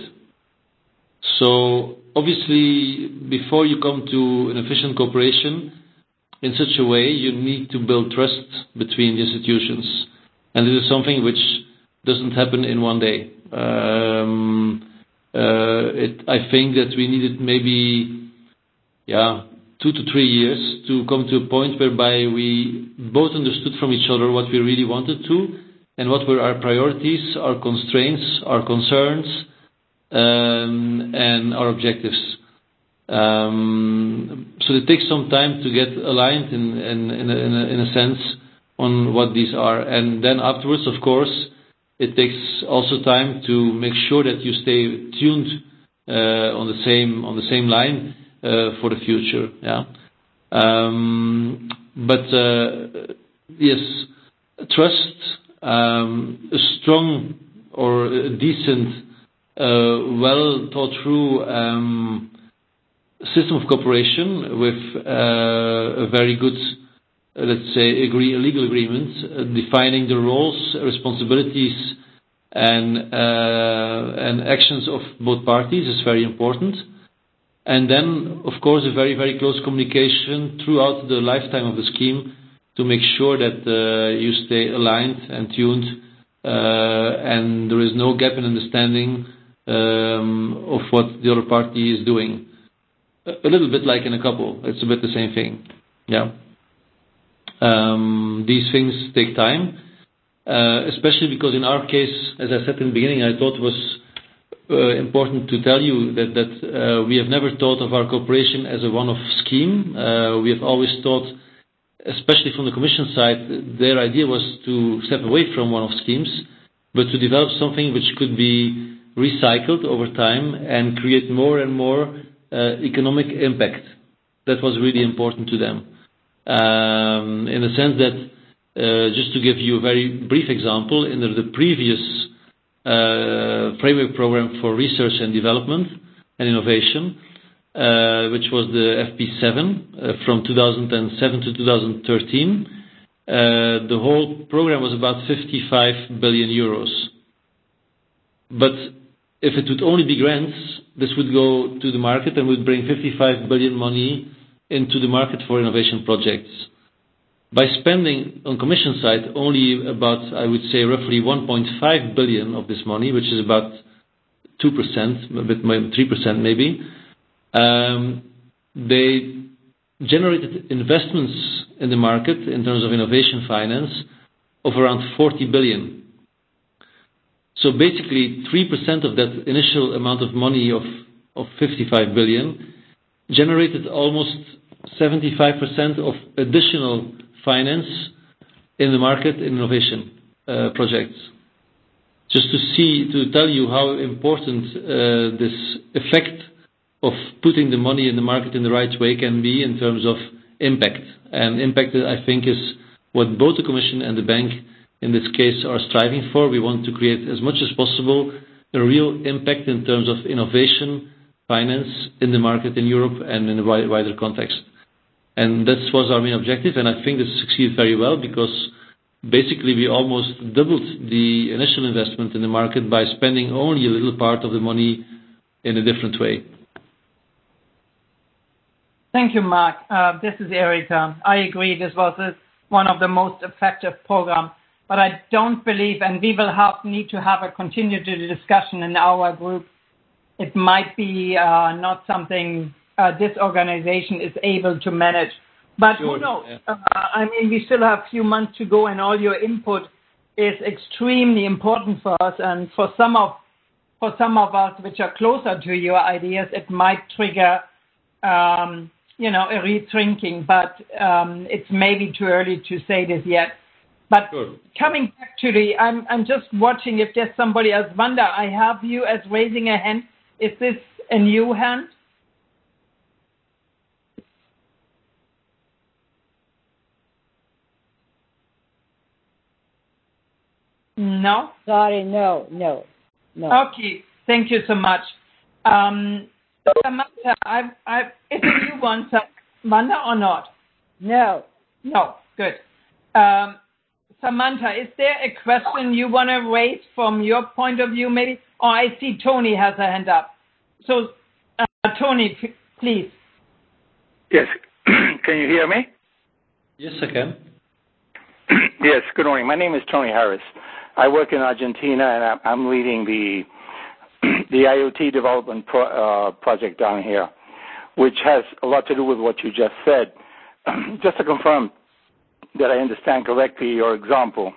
So obviously, before you come to an efficient cooperation in such a way, you need to build trust between the institutions. And this is something which doesn't happen in one day. Um, uh, it, I think that we needed maybe, yeah, two to three years to come to a point whereby we both understood from each other what we really wanted to and what were our priorities, our constraints, our concerns, um, and our objectives. Um, so it takes some time to get aligned in, in, in, a, in, a, in a sense on what these are. And then afterwards, of course, it takes also time to make sure that you stay tuned uh, on the same on the same line uh, for the future. Yeah. Um, but uh, yes, trust, um, a strong or a decent, uh, well thought through um, system of cooperation with uh, a very good, uh, let's say, agree, a legal agreement uh, defining the roles, responsibilities, and uh, and actions of both parties is very important. And then, of course, a very, very close communication throughout the lifetime of the scheme to make sure that uh, you stay aligned and tuned uh, and there is no gap in understanding um, of what the other party is doing. A little bit like in a couple. It's a bit the same thing. Yeah. Um, these things take time, uh, especially because in our case, as I said in the beginning, I thought it was uh, important to tell you that, that uh, we have never thought of our cooperation as a one-off scheme. Uh, we have always thought, especially from the Commission side, their idea was to step away from one-off schemes, but to develop something which could be recycled over time and create more and more Uh, economic impact. That was really important to them. Um, in the sense that, uh, just to give you a very brief example, in the, the previous uh, framework program for research and development and innovation, uh, which was the F P seven uh, from two thousand seven to two thousand thirteen, uh, the whole program was about fifty-five billion euros. But if it would only be grants, this would go to the market and would bring fifty-five billion money into the market for innovation projects. By spending on Commission side only about, I would say, roughly one point five billion of this money, which is about two percent, a bit more, three percent maybe, um, they generated investments in the market in terms of innovation finance of around forty billion. So basically, three percent of that initial amount of money of, of fifty-five billion generated almost seventy-five percent of additional finance in the market in innovation uh, projects. Just to see, to tell you how important uh, this effect of putting the money in the market in the right way can be in terms of impact. And impact, I think, is what both the Commission and the bank in this case are striving for. We want to create as much as possible a real impact in terms of innovation, finance in the market in Europe and in a wider context. And that was our main objective, and I think this succeeded very well because basically we almost doubled the initial investment in the market by spending only a little part of the money in a different way. Thank you, Mark. Uh, this is Erika. I agree this was a, one of the most effective programs. but I don't believe, and we will have need to have a continued discussion in our group. It might be uh, not something uh, this organization is able to manage. But sure. who knows? Yeah. Uh, I mean, we still have a few months to go, and all your input is extremely important for us. And for some of for some of us, which are closer to your ideas, it might trigger, um, you know, a rethinking. But um, it's maybe too early to say this yet. But sure. Coming back to the, I'm I'm just watching if there's somebody else. Wanda, I have you as raising a hand. Is this a new hand? No? Sorry, no, no, no. Okay, thank you so much. Um, Samantha, I, I, is it you want Wanda or not? No. No, good. Um, Samantha, is there a question you want to raise from your point of view maybe? Oh, I see Tony has a hand up. So, uh, Tony, p- please. Yes. Can you hear me? Yes, I can. Yes, good morning. My name is Tony Harris. I work in Argentina, and I'm leading the the IoT development pro, uh, project down here, which has a lot to do with what you just said. Just to confirm that I understand correctly your example.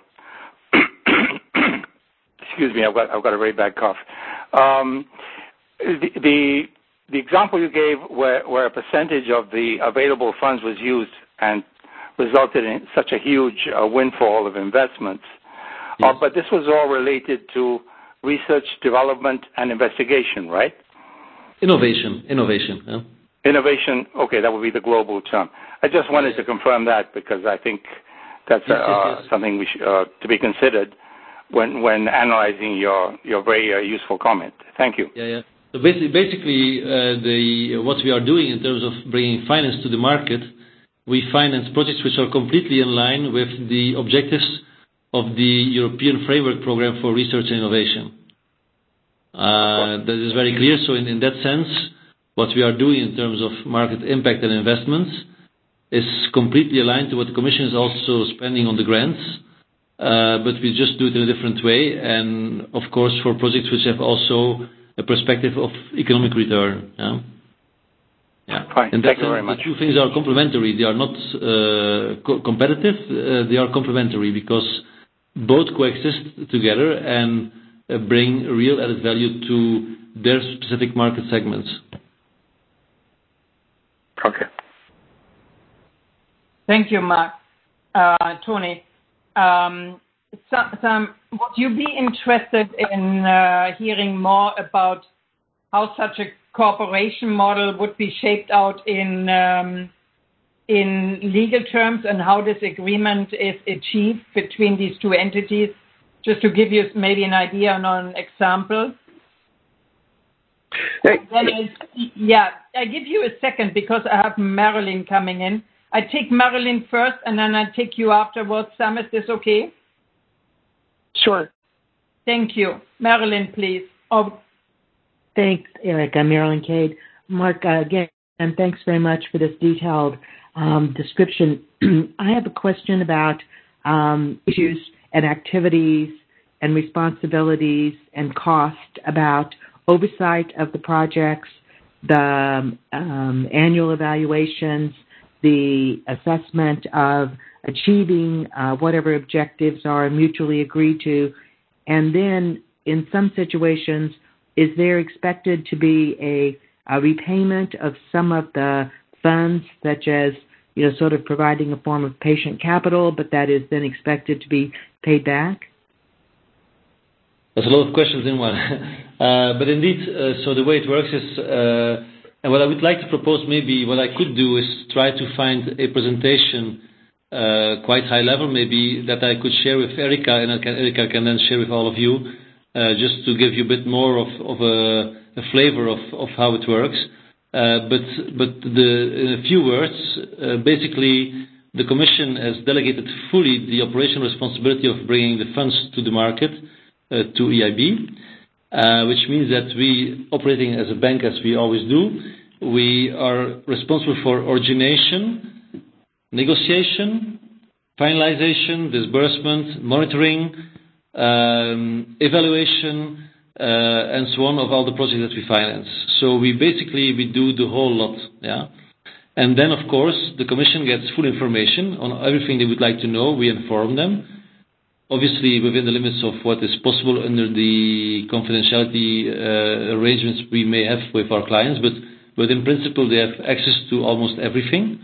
Excuse me, I've got I've got a very bad cough. Um, the, the the example you gave, where where a percentage of the available funds was used and resulted in such a huge uh, windfall of investments. Yes. Uh, but this was all related to research, development, and investigation, right? Innovation, innovation. Yeah. Innovation, okay, that would be the global term. I just wanted yes. to confirm that because I think that's yes, uh, yes, yes. something we sh- uh, to be considered when when analyzing your, your very uh, useful comment. Thank you. Yeah, yeah. So basically, basically uh, the what we are doing in terms of bringing finance to the market, we finance projects which are completely in line with the objectives of the European Framework Program for Research and Innovation. Uh, that is very clear. So in, in that sense, what we are doing in terms of market impact and investments is completely aligned to what the Commission is also spending on the grants, uh, but we just do it in a different way, and of course for projects which have also a perspective of economic return. Yeah? Yeah. Fine. In that Thank sense, you very much. The two things are complementary. They are not uh, co- competitive. Uh, they are complementary because both coexist together and uh, bring real added value to their specific market segments. Okay. Thank you, Mark. Uh, Tony, um, Sam, would you be interested in uh, hearing more about how such a cooperation model would be shaped out in um, in legal terms and how this agreement is achieved between these two entities? Just to give you maybe an idea on an example. Hey. Then I, yeah, I give you a second because I have Marilyn coming in. I take Marilyn first and then I take you afterwards. Sam, is this okay? Sure. Thank you. Marilyn, please. Oh. Thanks, Erica. Marilyn Cade. Mark, uh, again, and thanks very much for this detailed um, description. I have a question about um, issues and activities and responsibilities and cost about oversight of the projects, the um, annual evaluations, the assessment of achieving uh, whatever objectives are mutually agreed to, and then in some situations, is there expected to be a, a repayment of some of the funds, such as, you know, sort of providing a form of patient capital, but that is then expected to be paid back? There's a lot of questions in one. uh, but indeed, uh, so the way it works is, uh, and what I would like to propose maybe, what I could do is try to find a presentation uh, quite high level, maybe, that I could share with Erica, and I can, Erica can then share with all of you, uh, just to give you a bit more of, of a, a flavor of, of how it works. Uh, but but the, in a few words, uh, basically, the Commission has delegated fully the operational responsibility of bringing the funds to the market, uh, to E I B, uh, which means that we, operating as a bank as we always do, we are responsible for origination, negotiation, finalization, disbursement, monitoring, um, evaluation, uh, and so on of all the projects that we finance. So we basically we do the whole lot, yeah. And then of course the Commission gets full information on everything they would like to know. We inform them, obviously within the limits of what is possible under the confidentiality uh, arrangements we may have with our clients, but but in principle they have access to almost everything.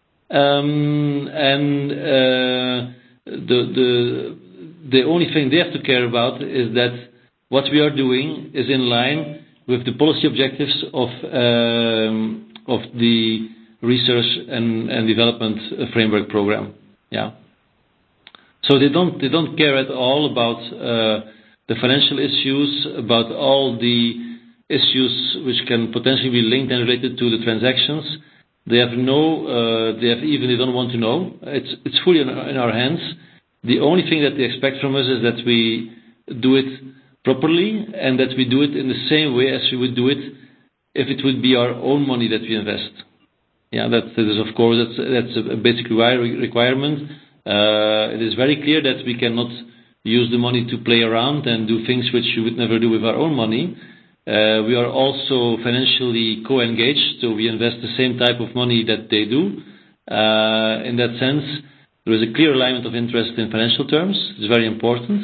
Um, and uh, the the the only thing they have to care about is that what we are doing is in line with the policy objectives of um, of the research and, and development framework program. Yeah. So they don't they don't care at all about uh, the financial issues, about all the issues which can potentially be linked and related to the transactions. They have no, uh, they have even they don't want to know. It's it's fully in our, in our hands. The only thing that they expect from us is that we do it properly and that we do it in the same way as we would do it if it would be our own money that we invest. Yeah, that, that is of course that's that's a basic requirement. Uh, it is very clear that we cannot use the money to play around and do things which we would never do with our own money. Uh, we are also financially co-engaged, so we invest the same type of money that they do. Uh, in that sense, there is a clear alignment of interest in financial terms. It's very important.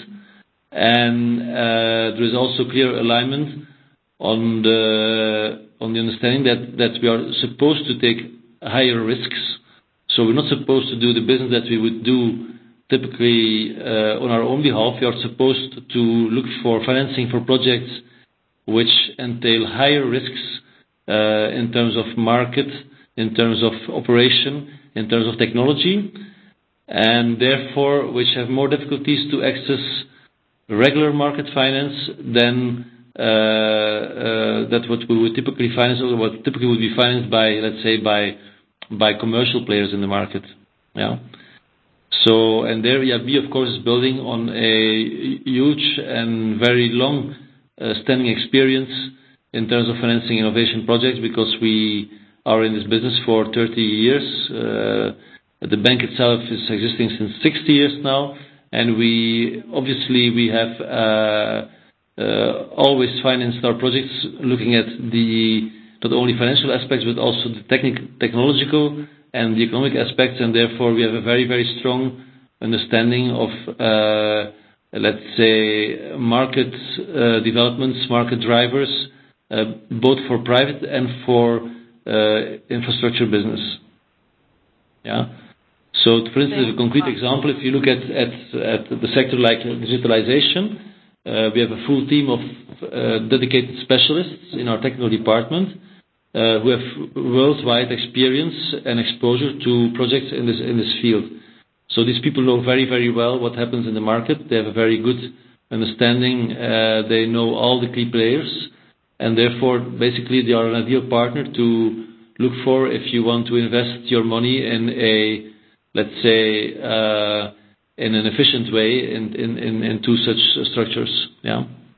And uh, there is also clear alignment on the on the understanding that, that we are supposed to take higher risks. So we're not supposed to do the business that we would do typically uh, on our own behalf. We are supposed to look for financing for projects which entail higher risks uh, in terms of market, in terms of operation, in terms of technology, and therefore which have more difficulties to access regular market finance than uh, uh, that what we would typically finance, or what typically would be financed by, let's say, by by commercial players in the market. Yeah. So, and there E I B, of course, is building on a huge and very long uh, standing experience in terms of financing innovation projects, because we are in this business for thirty years. Uh, the bank itself is existing since sixty years now, and we obviously we have uh, uh, always financed our projects looking at the not only financial aspects but also the technic- technological and the economic aspects, and therefore we have a very very strong understanding of uh, let's say market uh, developments, market drivers, uh, both for private and for uh, infrastructure business. Yeah. So, for instance, a concrete example, if you look at, at, at the sector like digitalization, uh, we have a full team of uh, dedicated specialists in our technical department uh, who have worldwide experience and exposure to projects in this in this field. So these people know very, very well what happens in the market. They have a very good understanding. Uh, they know all the key players, and therefore, basically, they are an ideal partner to look for if you want to invest your money in a, let's say, uh, in an efficient way in, in, in, in two such structures. Yeah.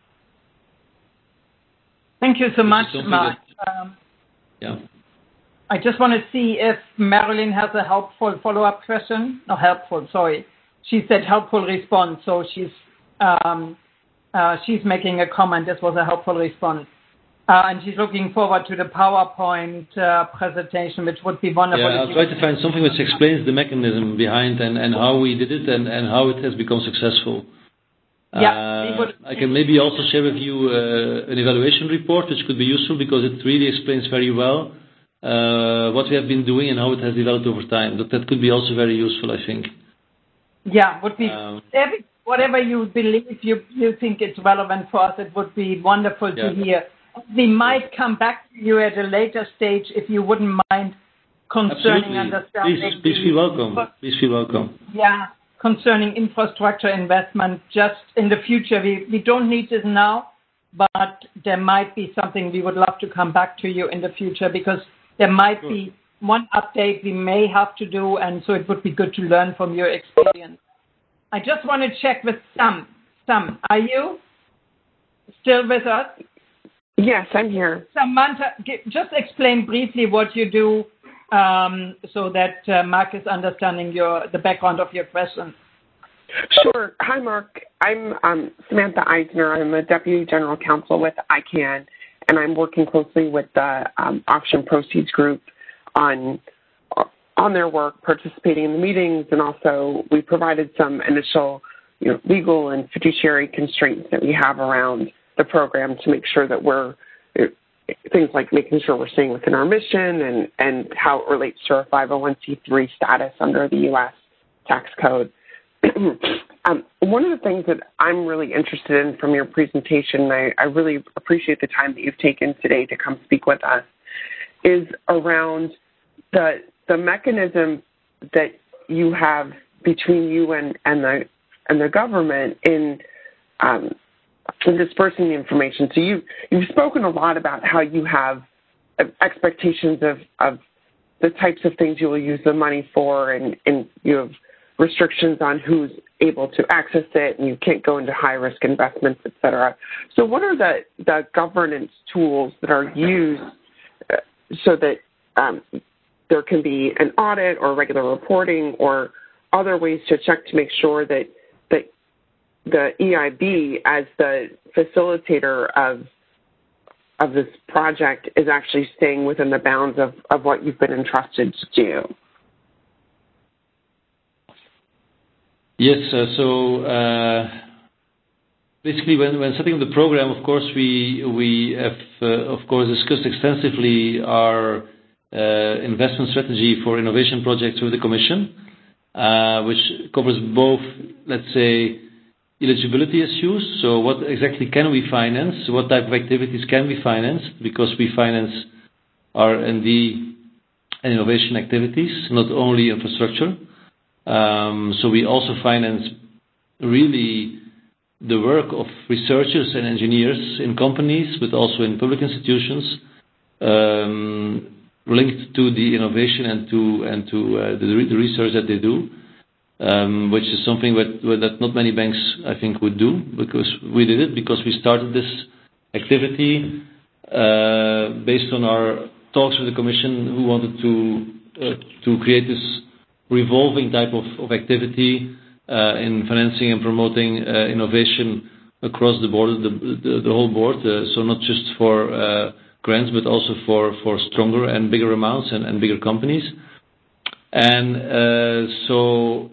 Thank you so much, Mark. That, um, yeah. I just want to see if Marilyn has a helpful follow-up question. No, helpful, sorry. She said helpful response, so she's um, uh, she's making a comment. This was a helpful response. Uh, and she's looking forward to the PowerPoint uh, presentation, which would be wonderful. Yeah, I'll try to find something which explains the mechanism behind and, and how we did it and, and how it has become successful. Yeah, uh, I can maybe also share with you uh, an evaluation report, which could be useful because it really explains very well uh, what we have been doing and how it has developed over time. That, that could be also very useful, I think. Yeah, would be um, every, whatever you believe you, you think it's relevant for us, it would be wonderful yeah. to hear. We might come back to you at a later stage if you wouldn't mind concerning Absolutely. understanding. Please, please feel welcome. Please feel welcome. Yeah, concerning infrastructure investment, just in the future. We, we don't need this now, but there might be something we would love to come back to you in the future, because there might sure. be one update we may have to do, and so it would be good to learn from your experience. I just want to check with Sam. Sam, are you still with us? Yes, I'm here. Samantha, just explain briefly what you do um, so that uh, Mark is understanding your the background of your question. Sure. Hi, Mark. I'm um, Samantha Eisner. I'm a Deputy General Counsel with I CAN, and I'm working closely with the um, Auction Proceeds Group on on their work, participating in the meetings, and also we provided some initial you know, legal and fiduciary constraints that we have around the program to make sure that we're things like making sure we're staying within our mission and, and how it relates to our five oh one c three status under the U S tax code. um, one of the things that I'm really interested in from your presentation, I, I really appreciate the time that you've taken today to come speak with us, is around the the mechanism that you have between you and, and the and the government in um, in dispersing the information. So you you've spoken a lot about how you have expectations of, of the types of things you will use the money for, and, and you have restrictions on who's able to access it, and you can't go into high-risk investments, et cetera. So what are the, the governance tools that are used uh, so that um, there can be an audit or regular reporting or other ways to check to make sure that, that the E I B, as the facilitator of of this project, is actually staying within the bounds of, of what you've been entrusted to do? Yes, uh, so uh, basically when, when setting up the program, of course, we, we have, uh, of course, discussed extensively our uh, investment strategy for innovation projects with the Commission, uh, which covers both, let's say, eligibility issues, so what exactly can we finance, what type of activities can we finance, because we finance R and D and innovation activities, not only infrastructure. Um, so we also finance really the work of researchers and engineers in companies, but also in public institutions, um, linked to the innovation and to and to uh, the, the research that they do. Um, which is something that, that not many banks, I think, would do, because we did it because we started this activity uh, based on our talks with the Commission, who wanted to uh, to create this revolving type of, of activity uh, in financing and promoting uh, innovation across the board, the, the, the whole board, uh, so not just for uh, grants, but also for, for stronger and bigger amounts and, and bigger companies. And uh, so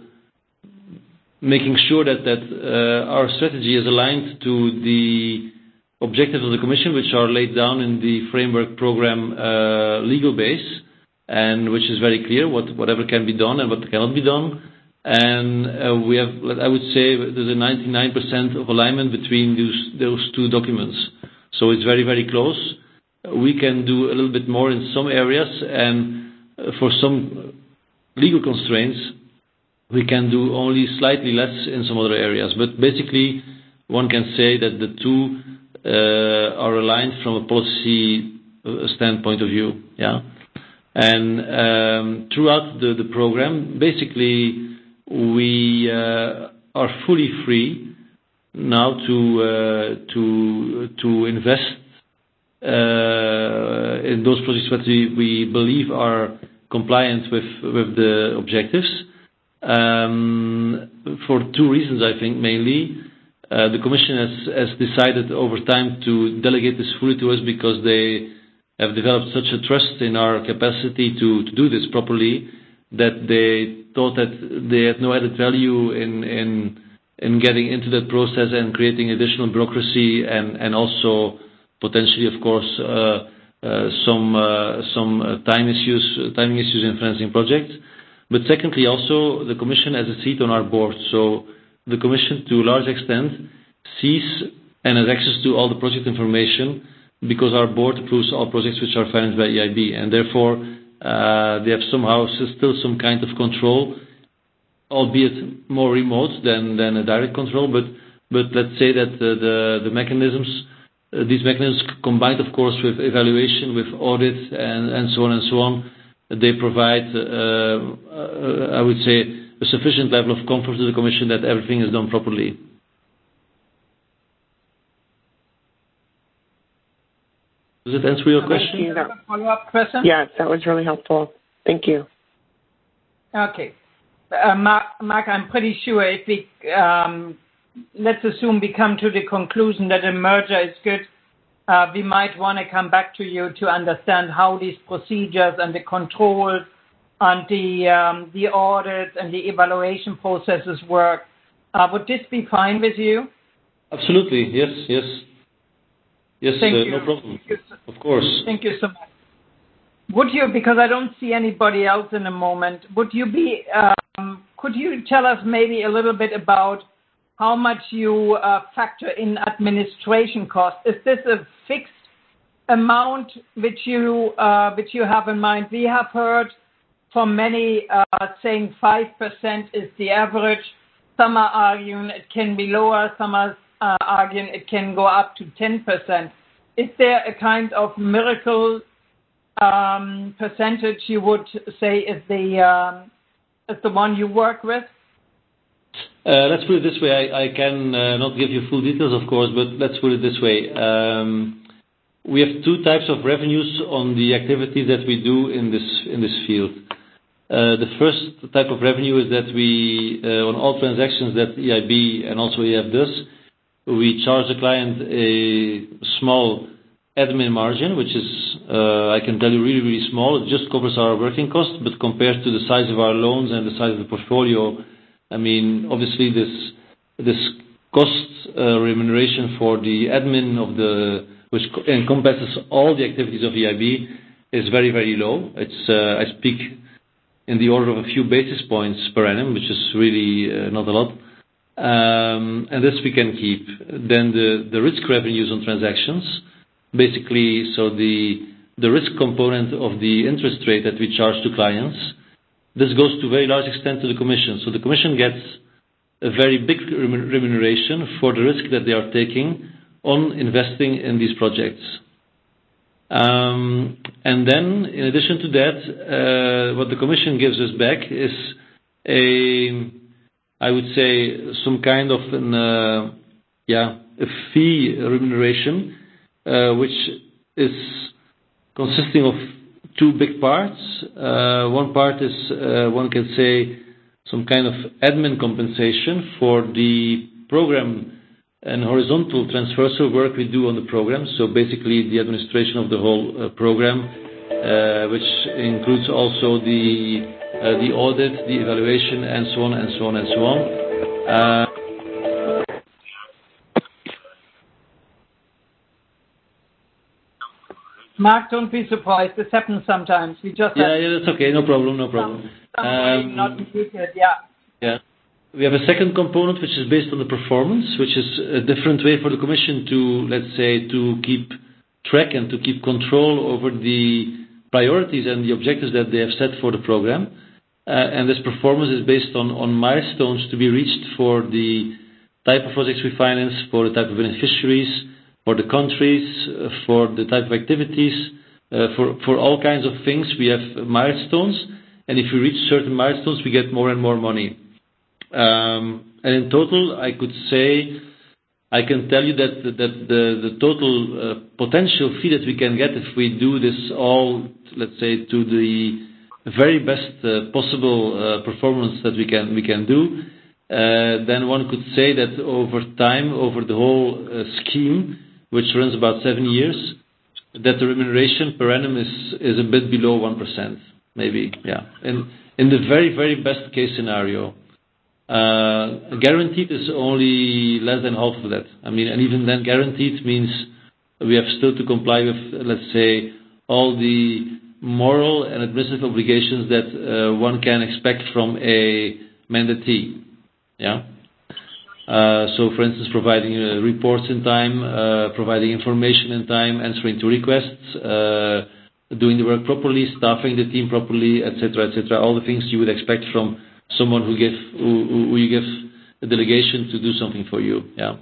making sure that, that uh, our strategy is aligned to the objectives of the Commission, which are laid down in the framework program uh, legal base, and which is very clear what whatever can be done and what cannot be done. And uh, we have, I would say, there's a ninety-nine percent of alignment between those, those two documents. So it's very, very close. We can do a little bit more in some areas, and uh, for some legal constraints, we can do only slightly less in some other areas. But basically, one can say that the two uh, are aligned from a policy standpoint of view. Yeah, and um, throughout the, the program, basically, we uh, are fully free now to uh, to to invest uh, in those projects that we, we believe are compliant with with the objectives. Um, for two reasons, I think, mainly. Uh, the Commission has, has decided over time to delegate this fully to us because they have developed such a trust in our capacity to, to do this properly that they thought that they had no added value in, in, in getting into that process and creating additional bureaucracy and, and also potentially, of course, uh, uh, some, uh, some uh, time issues, uh, timing issues in financing projects. But secondly, also, the Commission has a seat on our board. So the Commission, to a large extent, sees and has access to all the project information because our board approves all projects which are financed by E I B. And therefore, uh, they have somehow still some kind of control, albeit more remote than, than a direct control. But, but let's say that the, the, the mechanisms, uh, these mechanisms combined, of course, with evaluation, with audit, and, and so on and so on, they provide, uh, uh, I would say, a sufficient level of comfort to the Commission that everything is done properly. Does it answer your question? Thank you. That, follow-up question? Yes, that was really helpful. Thank you. Okay. Uh, Mark, Mark, I'm pretty sure if we, um, let's assume we come to the conclusion that a merger is good, uh, we might want to come back to you to understand how these procedures and the controls and the, um, the audits and the evaluation processes work. Uh, would this be fine with you? Absolutely. Yes, yes. Yes, Thank uh, you. no problem. You. Of course. Thank you so much. Would you, because I don't see anybody else in a moment, would you be, um, could you tell us maybe a little bit about how much you uh, factor in administration costs? Is this a fixed amount which you, uh, which you have in mind? We have heard from many uh, saying five percent is the average. Some are arguing it can be lower. Some are uh, arguing it can go up to ten percent. Is there a kind of miracle um, percentage you would say is the um, is the one you work with? Uh, let's put it this way. I, I can uh, not give you full details, of course, but let's put it this way. Um, we have two types of revenues on the activities that we do in this in this field. Uh, the first type of revenue is that we, uh, on all transactions that E I B and also E F does, we charge the client a small admin margin, which is, uh, I can tell you, really, really small. It just covers our working costs, but compared to the size of our loans and the size of the portfolio, I mean, obviously this this cost uh, remuneration for the admin of the, which encompasses all the activities of E I B, is very, very low. It's, uh, I speak in the order of a few basis points per annum, which is really uh, not a lot. Um, and this we can keep. Then the, the risk revenues on transactions, basically, so the the risk component of the interest rate that we charge to clients, this goes to a very large extent to the commission. So the commission gets a very big remuneration for the risk that they are taking on investing in these projects. Um, and then, in addition to that, uh, what the Commission gives us back is a, I would say, some kind of an, uh, yeah, a fee remuneration, uh, which is consisting of two big parts. Uh, one part is, uh, one can say, some kind of admin compensation for the program and horizontal transversal work we do on the program. So basically the administration of the whole uh, program, uh, which includes also the uh, the audit, the evaluation, and so on and so on and so on. Uh, Mark, don't be surprised. This happens sometimes. We just yeah, yeah, that's okay. No problem, no problem. Some, um, not muted. Yeah. Yeah. We have a second component which is based on the performance, which is a different way for the Commission to, let's say, to keep track and to keep control over the priorities and the objectives that they have set for the program. Uh, and this performance is based on, on milestones to be reached for the type of projects we finance, for the type of beneficiaries, for the countries, uh, for the type of activities, uh, for, for all kinds of things. We have milestones, and if we reach certain milestones, we get more and more money. Um, and in total, I could say, I can tell you that that the, the total uh, potential fee that we can get if we do this all, let's say, to the very best uh, possible uh, performance that we can we can do, uh, then one could say that over time, over the whole uh, scheme, which runs about seven years, that the remuneration per annum is is a bit below one percent, maybe, yeah, in in the very very best case scenario. Uh, guaranteed is only less than half of that. I mean, and even then, guaranteed means we have still to comply with, let's say, all the moral and administrative obligations that uh, one can expect from a mandatee. Yeah. Uh, so, for instance, providing uh, reports in time, uh, providing information in time, answering to requests, uh, doing the work properly, staffing the team properly, et cetera, et cetera. All the things you would expect from someone who give who, who you give a delegation to do something for you. Yeah.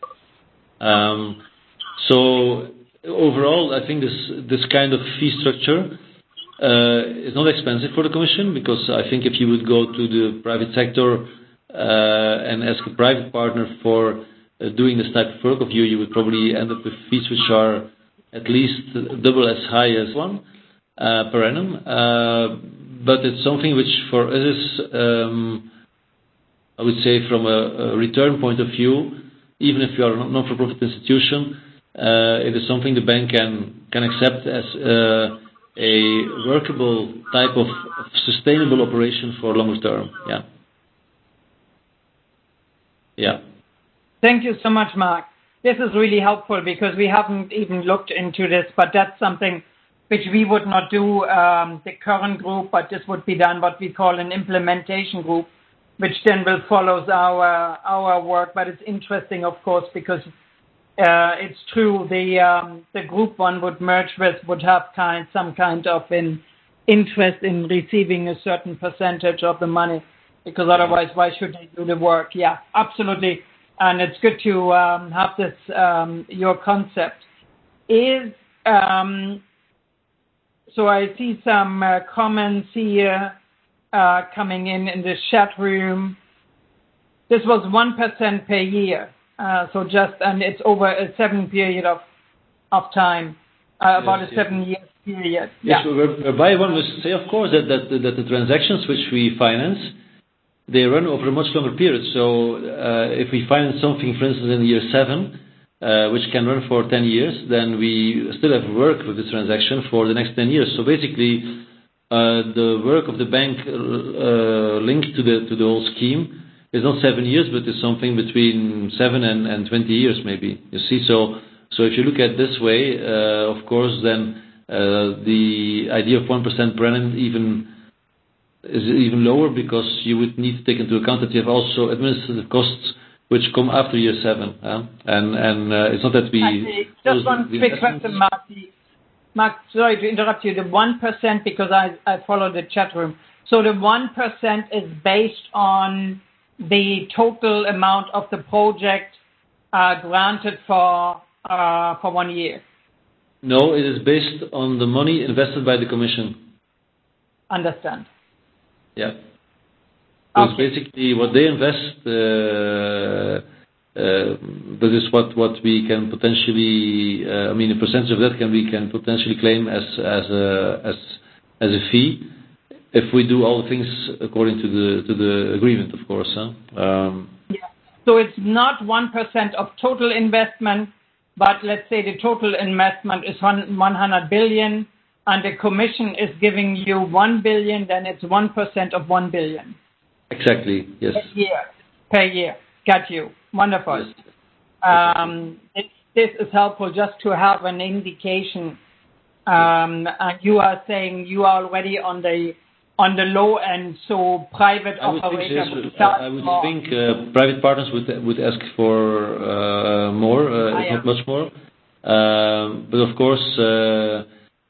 Um, so overall, I think this this kind of fee structure uh, is not expensive for the Commission, because I think if you would go to the private sector uh, and ask a private partner for uh, doing this type of work of you, you would probably end up with fees which are at least double as high as one uh, per annum. Uh, but it's something which for us is, um, I would say, from a, a return point of view, even if you are a non-for-profit institution, uh, it is something the bank can can accept as uh, a workable type of sustainable operation for longer term. Yeah. Yeah. Thank you so much, Mark. This is really helpful because we haven't even looked into this, but that's something which we would not do, um, the current group, but this would be done what we call an implementation group, which then will follow our our work. But it's interesting, of course, because uh, it's true the um, the group one would merge with would have kind some kind of an interest in receiving a certain percentage of the money, because otherwise, why should they do the work? Yeah, absolutely. And it's good to um, have this, um, your concept. Is, um, so I see some uh, comments here uh, coming in in the chat room. This was one percent per year. Uh, so just, and it's over a seven period of, of time, uh, about yes, a seven yes. year period. Yes, yeah. whereby one must say, of course, that, that, that the transactions which we finance, they run over a much longer period. So uh, if we finance something, for instance, in year seven, uh, which can run for ten years, then we still have work with the transaction for the next ten years. So basically, uh, the work of the bank uh, linked to the to the whole scheme is not seven years, but is something between seven and, and twenty years, maybe. You see, so so if you look at this way, uh, of course, then uh, the idea of one percent per annum even is even lower, because you would need to take into account that you have also administrative costs which come after year seven. Uh? And and uh, it's not that we... Actually, just one quick question, Mark. Mark, sorry to interrupt you. The one percent, because I, I follow the chat room. So the one percent is based on the total amount of the project uh, granted for uh, for one year? No, it is based on the money invested by the Commission. Understand. Yeah. So okay. It's basically what they invest, uh, uh, that is what, what we can potentially, uh, I mean, a percentage of that can we can potentially claim as as a as as a fee if we do all the things according to the to the agreement, of course. Huh? Um, yeah. So it's not one percent of total investment, but let's say the total investment is one hundred billion. And the Commission is giving you one billion, then it's one percent of one billion. Exactly, yes. Per year. Per year. Got you. Wonderful. Yes. Um, it, this is helpful just to have an indication. Um, and you are saying you are already on the on the low end, so private I would operator think, would yes, start I would more. think uh, private partners would would ask for uh, more, uh, if not much more. Um, but of course, uh,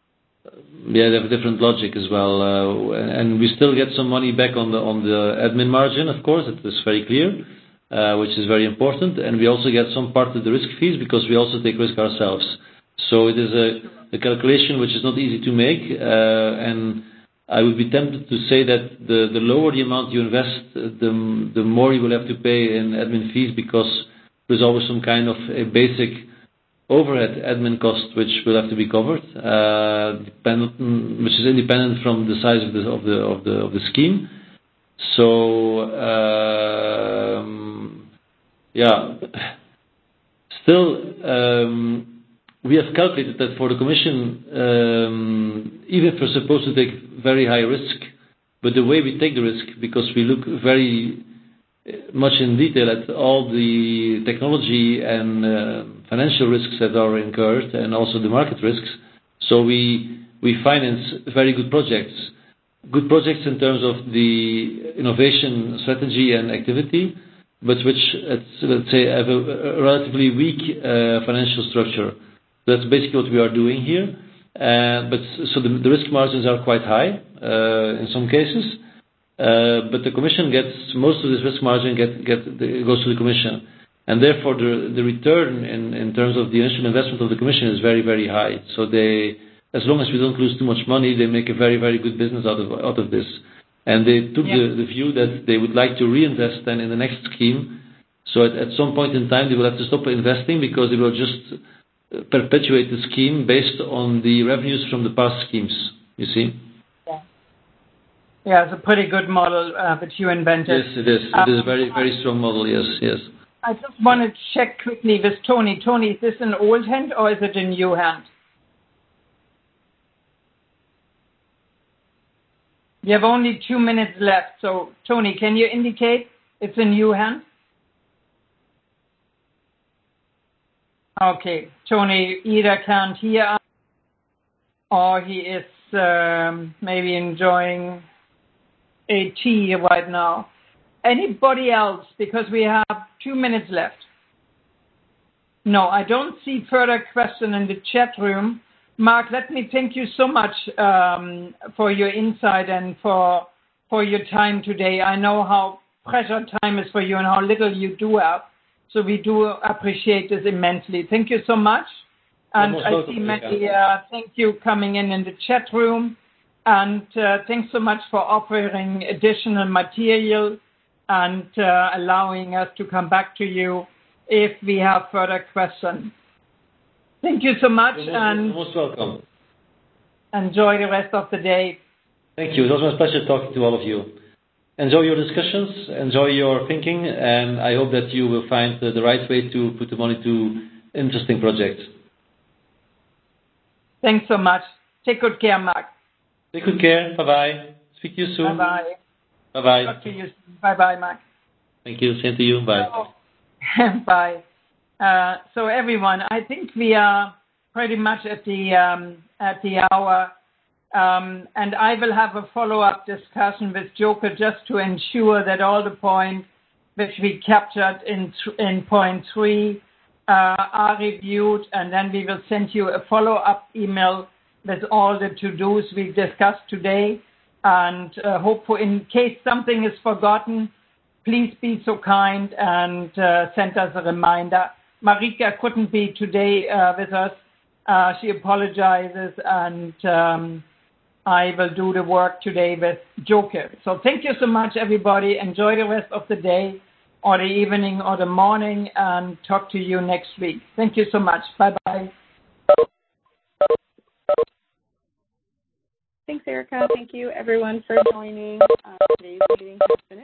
yeah, they have a different logic as well, uh, and we still get some money back on the on the admin margin. Of course, it is very clear, uh, which is very important, and we also get some part of the risk fees because we also take risk ourselves. So it is a, a calculation which is not easy to make, uh, and I would be tempted to say that the, the lower the amount you invest, the the more you will have to pay in admin fees, because there's always some kind of a basic overhead admin cost which will have to be covered, uh, dependent, which is independent from the size of the of the of the of the scheme. So um, yeah, still um, we have calculated that for the Commission, um, even if we're supposed to take very high risk, but the way we take the risk, because we look very much in detail at all the technology and uh, financial risks that are incurred, and also the market risks. So we we finance very good projects, good projects in terms of the innovation strategy and activity, but which let's say have a, a relatively weak uh, financial structure. That's basically what we are doing here. Uh, but so the, the risk margins are quite high uh, in some cases. Uh, but the Commission gets most of this risk margin get, get goes to the Commission, and therefore the the return in, in terms of the initial investment of the Commission is very very high. So they, as long as we don't lose too much money, they make a very very good business out of out of this. And they took yeah. the, the view that they would like to reinvest then in the next scheme. So at, at some point in time they will have to stop investing, because they will just perpetuate the scheme based on the revenues from the past schemes. You see. Yeah, it's a pretty good model uh, that you invented. Yes, it is. It um, is a very, very strong model, yes, yes. I just want to check quickly with Tony. Tony, is this an old hand or is it a new hand? You have only two minutes left. So, Tony, can you indicate it's a new hand? Okay. Tony either can't hear us or he is um, maybe enjoying a tea right now. Anybody else? Because we have two minutes left. No, I don't see further question in the chat room. Mark, let me thank you so much um, for your insight and for for your time today. I know how precious time is for you and how little you do have. So we do appreciate this immensely. Thank you so much. And I see many uh, thank you coming in in the chat room. And uh, thanks so much for offering additional material and uh, allowing us to come back to you if we have further questions. Thank you so much. You're most, and you're most welcome. Enjoy the rest of the day. Thank you. It was my pleasure talking to all of you. Enjoy your discussions, enjoy your thinking, and I hope that you will find uh, the right way to put the money to interesting projects. Thanks so much. Take good care, Mark. Take good care. Bye-bye. Speak to you soon. Bye-bye. Bye-bye. Talk to you soon. Bye-bye, Mark. Thank you. Same to you. Bye. Bye. Uh, so everyone, I think we are pretty much at the um, at the hour, um, and I will have a follow-up discussion with Joker just to ensure that all the points which we captured in th- in point three uh, are reviewed, and then we will send you a follow-up email with all the to-dos we discussed today. And uh, hopefully, in case something is forgotten, please be so kind and uh, send us a reminder. Marika couldn't be today uh, with us. Uh, she apologizes, and um, I will do the work today with Joker. So thank you so much, everybody. Enjoy the rest of the day or the evening or the morning, and talk to you next week. Thank you so much. Bye-bye. Thanks, Erica. Thank you, everyone, for joining. Uh, today's meeting has finished.